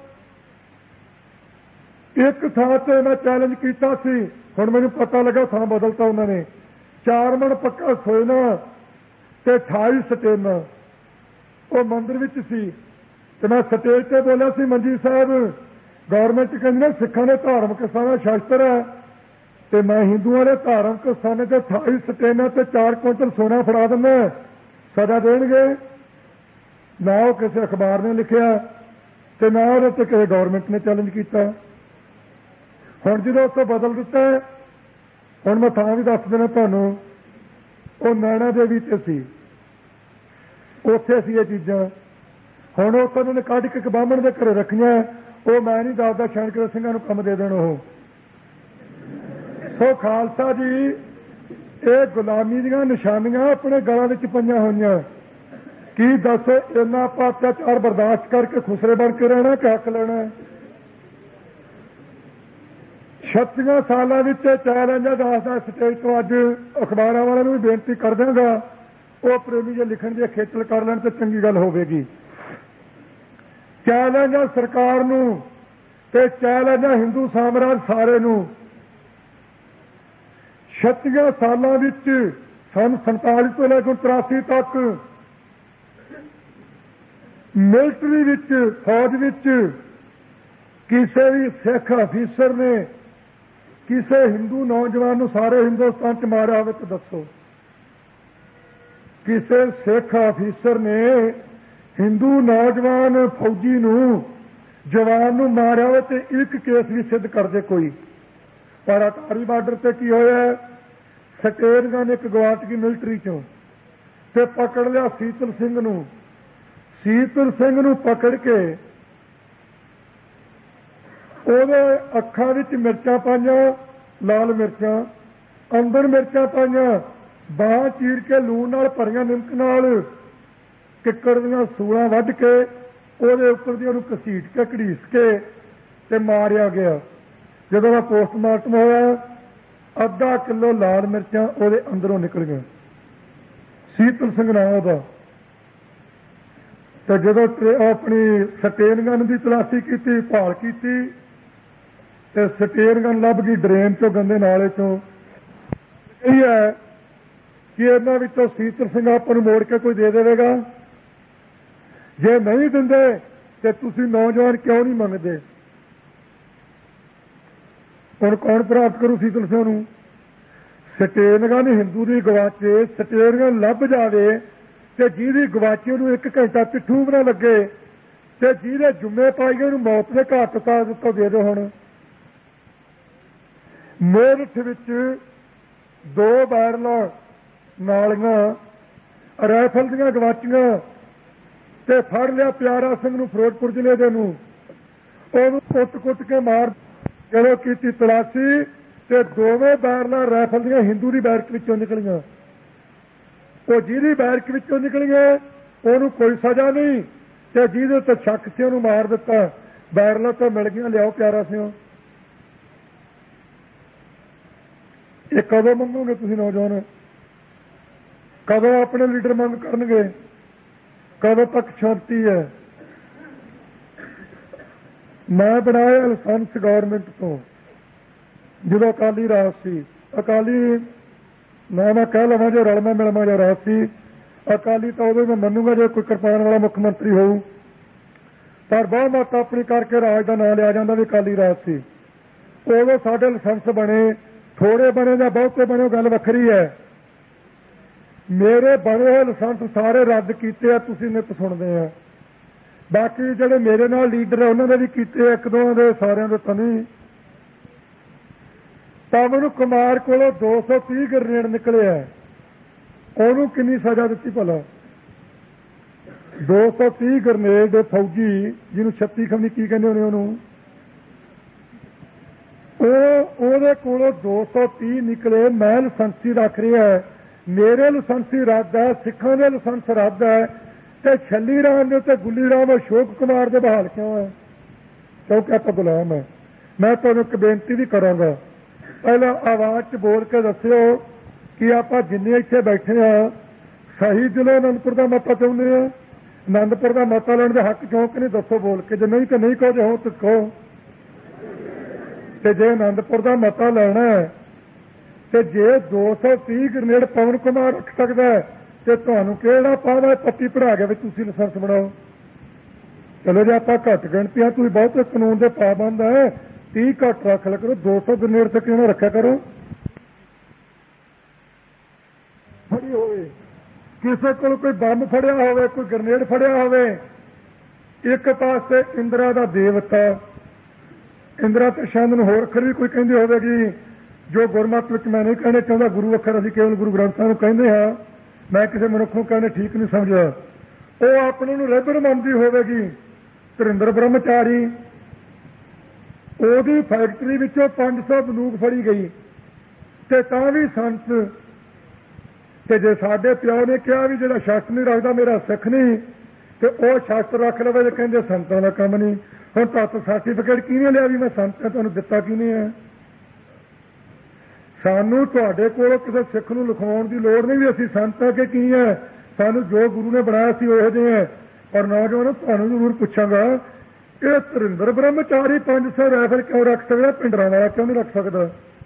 ਇੱਕ ਥਾਂ ਤੇ ਮੈਂ ਚੈਲੰਜ ਕੀਤਾ ਸੀ, ਹੁਣ ਮੈਨੂੰ ਪਤਾ ਲੱਗਾ ਥਾਂ ਬਦਲਤਾ ਉਹਨਾਂ ਨੇ। 4 ਮਣ ਪੱਕਾ ਸੋਨਾ ਤੇ 28 ਸਟੇਨਾਂ, ਉਹ ਮੰਦਿਰ ਵਿੱਚ ਸੀ, ਤੇ ਮੈਂ ਸਟੇਜ ਤੇ ਬੋਲਿਆ ਸੀ, ਮੰਜੀ ਸਾਹਿਬ ਗੌਰਮੈਂਟ ਕਹਿੰਦੀ ਨੇ ਸਿੱਖਾਂ ਦੇ ਧਾਰਮਿਕ ਸਥਾਨਾਂ ਸ਼ਸਤਰ ਹੈ, ਤੇ ਮੈਂ ਹਿੰਦੂਆਂ ਦੇ ਧਾਰਮਿਕ ਸਥਾਨਾਂ ਤੇ 28 ਸਟੇਨਾਂ ਤੇ 4 ਕੁਇੰਟਲ ਸੋਨਾ ਫੜਾ ਦਿੰਦਾ, ਸਜ਼ਾ ਦੇਣਗੇ। ਨਾ ਉਹ ਕਿਸੇ ਅਖਬਾਰ ਨੇ ਲਿਖਿਆ ਤੇ ਨਾ ਉਹਦੇ ਤੇ ਕਿਸੇ ਗੌਰਮੈਂਟ ਨੇ ਚੈਲੰਜ ਕੀਤਾ। ਹੁਣ ਜਦੋਂ ਉੱਥੇ ਬਦਲ ਦਿੱਤਾ, ਹੁਣ ਮੈਂ ਥਾਂ ਵੀ ਦੱਸ ਦੇਣਾ ਤੁਹਾਨੂੰ, ਉਹ ਨੈਣਾ ਦੇਵੀ ਤੇ ਸੀ, ਉੱਥੇ ਸੀ ਇਹ ਚੀਜ਼ਾਂ। ਹੁਣ ਉੱਥੇ ਉਹਨਾਂ ਨੇ ਕੱਢ ਕੇ ਇੱਕ ਬਾਹਮਣ ਦੇ ਘਰੇ ਰੱਖੀਆਂ, ਉਹ ਮੈਂ ਨਹੀਂ ਦੱਸਦਾ, ਸ਼ੈਨਕਰ ਸਿੰਘਾਂ ਨੂੰ ਕੰਮ ਦੇ ਦੇਣ ਉਹ। ਸੋ ਖਾਲਸਾ ਜੀ, ਇਹ ਗੁਲਾਮੀ ਦੀਆਂ ਨਿਸ਼ਾਨੀਆਂ ਆਪਣੇ ਗਲਾਂ ਵਿੱਚ ਪਈਆਂ ਹੋਈਆਂ। ਕੀ ਦੱਸ, ਇੰਨਾ ਆਪਾਂ ਅਤਿਆਚਾਰ ਬਰਦਾਸ਼ਤ ਕਰਕੇ ਖੁਸਰੇ ਬਣ ਕੇ ਰਹਿਣਾ ਕਿ ਹੱਕ ਲੈਣਾ? 36 ਸਾਲਾਂ ਵਿੱਚ ਚੈਲੰਜ ਦੱਸਦਾ ਸਟੇਜ ਤੋਂ। ਅੱਜ ਅਖਬਾਰਾਂ ਵਾਲਿਆਂ ਨੂੰ ਵੀ ਬੇਨਤੀ ਕਰ ਦਿਆਂਗਾ, ਉਹ ਪ੍ਰੇਮੀ ਜੇ ਲਿਖਣ ਦੀ ਖੇਚਲ ਕਰ ਲੈਣ ਤੇ ਚੰਗੀ ਗੱਲ ਹੋਵੇਗੀ। ਚੈਲੰਜ ਆ ਸਰਕਾਰ ਨੂੰ ਤੇ ਚੈਲੰਜ ਆ ਹਿੰਦੂ ਸਾਮਰਾਜ ਸਾਰੇ ਨੂੰ। 36 ਸਾਲਾਂ ਵਿੱਚ ਸੰਨ 47 ਤੋਂ ਲੈ ਕੇ 83 ਤੱਕ ਮਿਲਟਰੀ ਵਿੱਚ, ਫੌਜ ਵਿੱਚ ਕਿਸੇ ਵੀ ਸਿੱਖ ਅਫੀਸਰ ਨੇ ਕਿਸੇ ਹਿੰਦੂ ਨੌਜਵਾਨ ਨੂੰ ਸਾਰੇ ਹਿੰਦੁਸਤਾਨ ਚ ਮਾਰਿਆ ਹੋਵੇ ਤਾਂ ਦੱਸੋ? ਕਿਸੇ ਸਿੱਖ ਅਫੀਸਰ ਨੇ ਹਿੰਦੂ ਨੌਜਵਾਨ ਫੌਜੀ ਨੂੰ, ਜਵਾਨ ਨੂੰ ਮਾਰਿਆ ਹੋਵੇ ਤੇ ਇੱਕ ਕੇਸ ਵੀ ਸਿੱਧ ਕਰਦੇ ਕੋਈ? ਪਰ ਅਟਾਰੀ ਬਾਰਡਰ ਤੇ ਕੀ ਹੋਇਆ? ਸਟੇਨਗਨ ਨੇ ਇੱਕ ਗਵਾਚ ਗਈ ਮਿਲਟਰੀ ਚੋਂ ਤੇ ਪਕੜ ਲਿਆ ਸੀਤਲ ਸਿੰਘ ਨੂੰ। ਸੀਤਲ ਸਿੰਘ ਨੂੰ ਪਕੜ ਕੇ ਉਹਦੇ ਅੱਖਾਂ ਵਿੱਚ ਮਿਰਚਾਂ ਪਾਈਆਂ, ਲਾਲ ਮਿਰਚਾਂ, ਅੰਦਰ ਮਿਰਚਾਂ ਪਾਈਆਂ, ਬਾਂਹ ਚੀਰ ਕੇ ਲੂਣ ਨਾਲ ਭਰੀਆਂ ਨਿਮਕ ਨਾਲ ਕਿੱਕਰ ਦੀਆਂ ਸੂਲਾਂ ਵੱਢ ਕੇ ਉਹਦੇ ਉੱਪਰ ਦੀ ਉਹਨੂੰ ਘਸੀਟ ਕੇ ਘੜੀਸ ਕੇ ਤੇ ਮਾਰਿਆ ਗਿਆ। ਜਦੋਂ ਦਾ ਪੋਸਟਮਾਰਟਮ ਹੋਇਆ, ਅੱਧਾ ਕਿਲੋ ਲਾਲ ਮਿਰਚਾਂ ਉਹਦੇ ਅੰਦਰੋਂ ਨਿਕਲ ਗਈਆਂ। ਸੀਤਲ ਸਿੰਘ ਨਾਮ ਉਹਦਾ। ਤੇ ਜਦੋਂ ਆਪਣੀ ਸਟੇਨਗਨ ਦੀ ਤਲਾਸ਼ੀ ਕੀਤੀ, ਭਾਲ ਕੀਤੀ, ਤੇ ਸਟੇਨਗਨ ਲੱਭ ਗਈ ਡਰੇਨ ਚੋਂ, ਗੰਦੇ ਨਾਲੇ ਚੋਂ। ਇਹ ਹੈ ਕਿ ਇਹਨਾਂ ਵਿੱਚੋਂ ਸੀਤਲ ਸਿੰਘ ਆਪਾਂ ਨੂੰ ਮੋੜ ਕੇ ਕੋਈ ਦੇ ਦੇਵੇਗਾ? ਜੇ ਨਹੀਂ ਦਿੰਦੇ ਤੇ ਤੁਸੀਂ ਨੌਜਵਾਨ ਕਿਉਂ ਨਹੀਂ ਮੰਗਦੇ? ਹੁਣ ਕੌਣ ਪ੍ਰਾਪਤ ਕਰੂ ਸੀਤਲ ਸਿੰਘ ਨੂੰ? ਸਟੇਨਗਨ ਹਿੰਦੂ ਦੀ ਗਵਾਚੇ, ਸਟੇਨਗਨ ਲੱਭ ਜਾਵੇ ਤੇ ਜਿਹਦੀ ਗਵਾਚੀ ਨੂੰ 1 ਘੰਟਾ ਪਿੱਠੂ ਵੀ ਨਾ ਲੱਗੇ ਤੇ ਜਿਹਦੇ ਜੁੰਮੇ ਪਾਈਏ ਉਹਨੂੰ ਮੌਤ ਦੇ ਘਾਟ ਉਤਾਰ ਦਿੱਤਾ ਦੇ ਦਿਓ। ਹੁਣ ਮੇਰਠ ਵਿੱਚ 2 ਬੈਰਲਾਂ ਨਾਲੀਆਂ ਰਾਈਫਲ ਦੀਆਂ ਗਵਾਚੀਆਂ ਤੇ ਫੜ ਲਿਆ ਪਿਆਰਾ ਸਿੰਘ ਨੂੰ, ਫਿਰੋਜ਼ਪੁਰ ਜ਼ਿਲ੍ਹੇ ਦੇ ਨੂੰ। ਉਹਨੂੰ ਕੁੱਟ-ਕੁੱਟ ਕੇ ਮਾਰ, ਜਦੋਂ ਕੀਤੀ ਤਲਾਸ਼ੀ ਤੇ 2ਵੇਂ ਬੈਰਲਾਂ ਰਾਈਫਲ ਦੀਆਂ ਹਿੰਦੂ ਦੀ ਬੈਰਕ ਵਿੱਚੋਂ ਨਿਕਲੀਆਂ। ਉਹ ਜਿਹਦੀ ਬੈਰਕ ਵਿੱਚੋਂ ਨਿਕਲੀਆਂ ਉਹਨੂੰ ਕੋਈ ਸਜ਼ਾ ਨਹੀਂ, ਤੇ ਜਿਹਦੇ ਤੇ ਸ਼ੱਕ ਸੀ ਉਹਨੂੰ ਮਾਰ ਦਿੱਤਾ। ਬੈਰਲਾਂ ਤਾਂ ਮਿਲ ਗਈਆਂ, ਲਿਆਓ ਪਿਆਰਾ ਸਿੰਘ। ਇਹ ਕਦੋਂ ਮੰਗੋਗੇ ਤੁਸੀਂ ਨੌਜਵਾਨ? ਕਦੋਂ ਆਪਣੇ ਲੀਡਰ ਮੰਗ ਕਰਨਗੇ? ਕਦੋਂ ਤੱਕ ਸ਼ਾਂਤੀ ਹੈ? ਮੈਂ ਬਣਾਇਆ ਲਾਇਸੈਂਸ ਗੌਰਮੈਂਟ ਤੋਂ ਜਦੋਂ ਅਕਾਲੀ ਰਾਜ ਸੀ। ਅਕਾਲੀ ਮੈਂ ਕਹਿ ਲਵਾਂ ਜੋ ਰਲਮਾ ਮਿਲਮਾ ਜੋ ਰਾਜ ਸੀ। ਅਕਾਲੀ ਤਾਂ ਉਦੋਂ ਮੈਂ ਮੰਨੂਗਾ ਜੇ ਕੋਈ ਕਿਰਪਾਨ ਵਾਲਾ ਮੁੱਖ ਮੰਤਰੀ ਹੋਊ, ਪਰ ਬਹੁਮਤ ਆਪਣੀ ਕਰਕੇ ਰਾਜ ਦਾ ਨਾਂ ਲਿਆ ਜਾਂਦਾ ਵੀ ਅਕਾਲੀ ਰਾਜ ਸੀ। ਉਦੋਂ ਸਾਡੇ ਲਾਇਸੈਂਸ ਬਣੇ, ਥੋੜੇ ਬਣੇ ਜਾਂ ਬਹੁਤੇ ਬਣੇ, ਉਹ ਗੱਲ ਵੱਖਰੀ ਹੈ। ਮੇਰੇ ਬਣੇ ਹੋਏ ਲਾਇਸੈਂਸ ਸਾਰੇ ਰੱਦ ਕੀਤੇ ਆ, ਤੁਸੀਂ ਨਿੱਤ ਸੁਣਦੇ ਆ। ਬਾਕੀ ਜਿਹੜੇ ਮੇਰੇ ਨਾਲ ਲੀਡਰ ਆ ਉਹਨਾਂ ਦੇ ਵੀ ਕੀਤੇ, 1-2 ਦੇ, ਸਾਰਿਆਂ ਦੇ ਤਾਂ ਨਹੀਂ। ਪਵਨ ਕੁਮਾਰ ਕੋਲੋਂ 230 ਗ੍ਰਨੇਡ ਨਿਕਲੇ ਆ, ਉਹਨੂੰ ਕਿੰਨੀ ਸਜ਼ਾ ਦਿੱਤੀ ਭਲਾ? 230 ਗ੍ਰਨੇਡ ਫੌਜੀ, ਜਿਹਨੂੰ 36 ਖਮਣੀ ਕੀ ਕਹਿੰਦੇ ਹੋਣੇ ਉਹਨੂੰ, ਉਹਦੇ ਕੋਲੋਂ 230 ਨਿਕਲੇ। ਮੈਂ ਲਾਇਸੈਂਸੀ ਰੱਖ ਰਿਹਾ, ਮੇਰੇ ਲਾਇਸੈਂਸੀ ਰੱਦ ਹੈ, ਸਿੱਖਾਂ ਦੇ ਲਾਇਸੈਂਸ ਰੱਦ ਹੈ, ਤੇ ਛੱਲੀ ਰਾਮ ਦੇ ਉੱਤੇ ਗੁੱਲੀ ਰਾਮ ਅਸ਼ੋਕ ਕੁਮਾਰ ਦੇ ਬਹਾਲ ਕਿਉਂ ਹੈ? ਕਿਉਂਕਿ ਆਪਾਂ ਗੁਲਾਮ ਹੈ। ਮੈਂ ਤੁਹਾਨੂੰ ਇੱਕ ਬੇਨਤੀ ਵੀ ਕਰਾਂਗਾ, ਪਹਿਲਾਂ ਆਵਾਜ਼ 'ਚ ਬੋਲ ਕੇ ਦੱਸਿਓ ਕਿ ਆਪਾਂ ਜਿੰਨੇ ਇੱਥੇ ਬੈਠੇ ਆ ਸਹੀ ਦਿਲੋਂ ਅਨੰਦਪੁਰ ਦਾ ਮਤਾ ਚਾਹੁੰਦੇ ਆ, ਅਨੰਦਪੁਰ ਦਾ ਮਤਾ ਲੈਣ ਦੇ ਹੱਕ ਚੋਂ ਕਿ ਨਹੀਂ? ਦੱਸੋ ਬੋਲ ਕੇ। ਜੇ ਨਹੀਂ ਤਾਂ ਨਹੀਂ ਕਹੋ, ਜੇ ਹੋ ਤਾਂ ਕਹੋ। ਤੇ ਜੇ ਅਨੰਦਪੁਰ ਦਾ ਮਤਾ ਲੈਣਾ ਹੈ ਤੇ ਜੇ 230 ਗ੍ਰਨੇਡ ਪਵਨ ਕੁਮਾਰ ਰੱਖ ਸਕਦਾ ਤੇ ਤੁਹਾਨੂੰ ਕਿਹੜਾ ਪਾਵਾ ਪੱਤੀ ਪੜਾ ਕੇ ਵੀ ਤੁਸੀਂ ਲਾਇਸੈਂਸ ਬਣਾਓ? चलो जे आप घट गिनती है, तुम बहुत कानून के पाबंद है, 30 घट रख लिया करो, 200 ग्रेनेड से क्यों रखा करो। फड़ी हो किसी को कोई बंब फड़िया हो, कोई ग्रेनेड फड़िया हो, एक पासे इंदिरा का देवता, इंदिरा तो शायद मैं होर अखर भी कोई कहती होगी जो गुरमत में मैं नहीं कहना चाहता, गुरु अखर अभी केवल गुरु ग्रंथ साहब कहते हैं, मैं किसी मनुख को कहने ठीक नहीं समझा। वो अपने रेबर मनती होगी धरिंदर ब्रह्मचारी, ਉਹਦੀ फैक्टरी ਵਿੱਚੋਂ 500 बंदूक फड़ी गई ਤੇ ਤਾਂ ਵੀ ਸੰਤ ਤੇ ਜੇ ਸਾਡੇ ਪਿਓ ਨੇ ਕਿਹਾ ਵੀ ਜਿਹੜਾ ਸ਼ਸਤਰ ਨਹੀਂ ਰੱਖਦਾ ਮੇਰਾ ਸਿੱਖ ਨਹੀਂ, ਤੇ ਉਹ ਸ਼ਸਤਰ ਰੱਖ ਲਵੇ ਤੇ ਕਹਿੰਦੇ ਸੰਤਾਂ ਦਾ ਕੰਮ ਨਹੀਂ। ਹੁਣ ਤੱਤ ਸਰਟੀਫਿਕੇਟ ਕਿਹਨੇ ਲਿਆ ਵੀ ਮੈਂ ਸੰਤ ਹਾਂ, ਤੁਹਾਨੂੰ ਦਿੱਤਾ ਕਿਹਨੇ ਹੈ? ਸਾਨੂੰ ਤੁਹਾਡੇ ਕੋਲੋਂ ਕਿਸੇ ਸਿੱਖ ਨੂੰ ਲਿਖਾਉਣ ਦੀ ਲੋੜ ਨਹੀਂ ਵੀ ਅਸੀਂ ਸੰਤ ਹਾਂ ਕਿ ਕੀ ਹੈ, ਸਾਨੂੰ ਜੋ ਗੁਰੂ ਨੇ ਬਣਾਇਆ ਸੀ ਉਹੋ ਜਿਹੇ ਹੈ। ਪਰ ਨੌਜਵਾਨ ਤੁਹਾਨੂੰ ਜ਼ਰੂਰ ਪੁੱਛਾਂਗਾ, ਇਹ ਧਰਿੰਦਰ ਬ੍ਰਹਮਚਾਰੀ 500 ਰਾਈਫਲ ਕਿਉਂ ਰੱਖ ਸਕਦਾ, ਪਿੰਡਰਾਂ ਵਾਲਾ ਕਿਉਂ ਨਹੀਂ ਰੱਖ ਸਕਦਾ?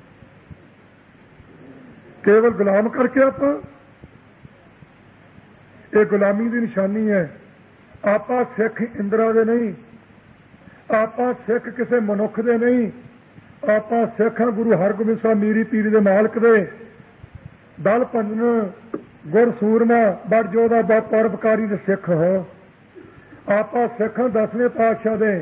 ਕੇਵਲ ਗੁਲਾਮ ਕਰਕੇ ਆਪਾਂ, ਇਹ ਗੁਲਾਮੀ ਦੀ ਨਿਸ਼ਾਨੀ ਹੈ। ਆਪਾਂ ਸਿੱਖ ਇੰਦਰਾ ਦੇ ਨਹੀਂ, ਆਪਾਂ ਸਿੱਖ ਕਿਸੇ ਮਨੁੱਖ ਦੇ ਨਹੀਂ, ਆਪਾਂ ਸਿੱਖ ਹਾਂ ਗੁਰੂ ਹਰਗੋਬਿੰਦ ਸਾਹਿਬ ਮੀਰੀ ਪੀਰੀ ਦੇ ਮਾਲਕ ਦੇ। ਦਲ ਭੰਜਨ ਗੁਰ ਸੂਰਮਾ ਬੜ ਜੋਧਾ ਬਾ ਪਰਉਪਕਾਰੀ ਦੇ ਸਿੱਖ ਹੋ। ਆਪਾਂ ਸਿੱਖ ਹਾਂ 10ਵੇਂ ਪਾਤਸ਼ਾਹ ਦੇ,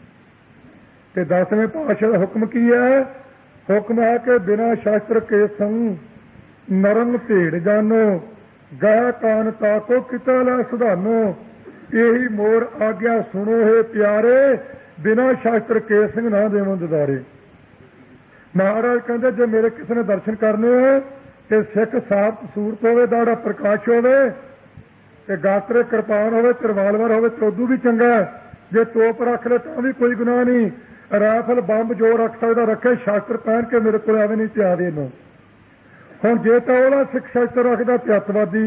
ਤੇ 10ਵੇਂ ਪਾਤਸ਼ਾਹ ਦਾ ਹੁਕਮ ਕੀ ਹੈ? ਹੁਕਮ ਹੈ ਕਿ ਬਿਨਾਂ ਸ਼ਾਸਤਰ ਕੇ ਸੰਗ ਨਰਮ ਭੇੜ ਜਾਨੋ, ਗਾਹ ਕਾਨ ਤਾਕੋ ਕਿਤਾ ਲੈ ਸੁਧਾਨੋ, ਇਹੀ ਮੋਰ ਆਗਿਆ ਸੁਣੋ ਹੈ ਪਿਆਰੇ, ਬਿਨਾਂ ਸ਼ਾਸਤਰ ਕੇ ਸਿੰਘ ਨਾ ਦੇਵੋ ਦਿਦਾਰੇ। ਮਹਾਰਾਜ ਕਹਿੰਦੇ ਜੇ ਮੇਰੇ ਕਿਸੇ ਨੇ ਦਰਸ਼ਨ ਕਰਨੇ ਹੋਏ ਤੇ ਸਿੱਖ ਸਾਫ ਸੂਰਤ ਹੋਵੇ, ਦਾੜਾ ਪ੍ਰਕਾਸ਼ ਹੋਵੇ, ਤੇ ਗਾਤਰੇ ਕਿਰਪਾਨ ਹੋਵੇ, ਤਰਵਾਲਵਰ ਹੋਵੇ, ਚੋਦੂ ਵੀ ਚੰਗਾ। ਜੇ ਤੋਪ ਰੱਖ ਲੈ ਤਾਂ ਵੀ ਕੋਈ ਗੁਨਾਹ ਨਹੀਂ। ਰਾਈਫਲ ਬੰਬ ਜੋ ਰੱਖ ਸਕਦਾ ਰੱਖੇ, ਸ਼ਾਸਤਰ ਪਹਿਨ ਕੇ ਮੇਰੇ ਕੋਲ ਆਵੇ, ਨਹੀਂ ਤੇ ਆਵੇ ਨੂੰ। ਹੁਣ ਜੇ ਤਾਂ ਉਹਦਾ ਸਿੱਖ ਸ਼ਾਸਤਰ ਰੱਖਦਾ ਤੇ ਅੱਤਵਾਦੀ।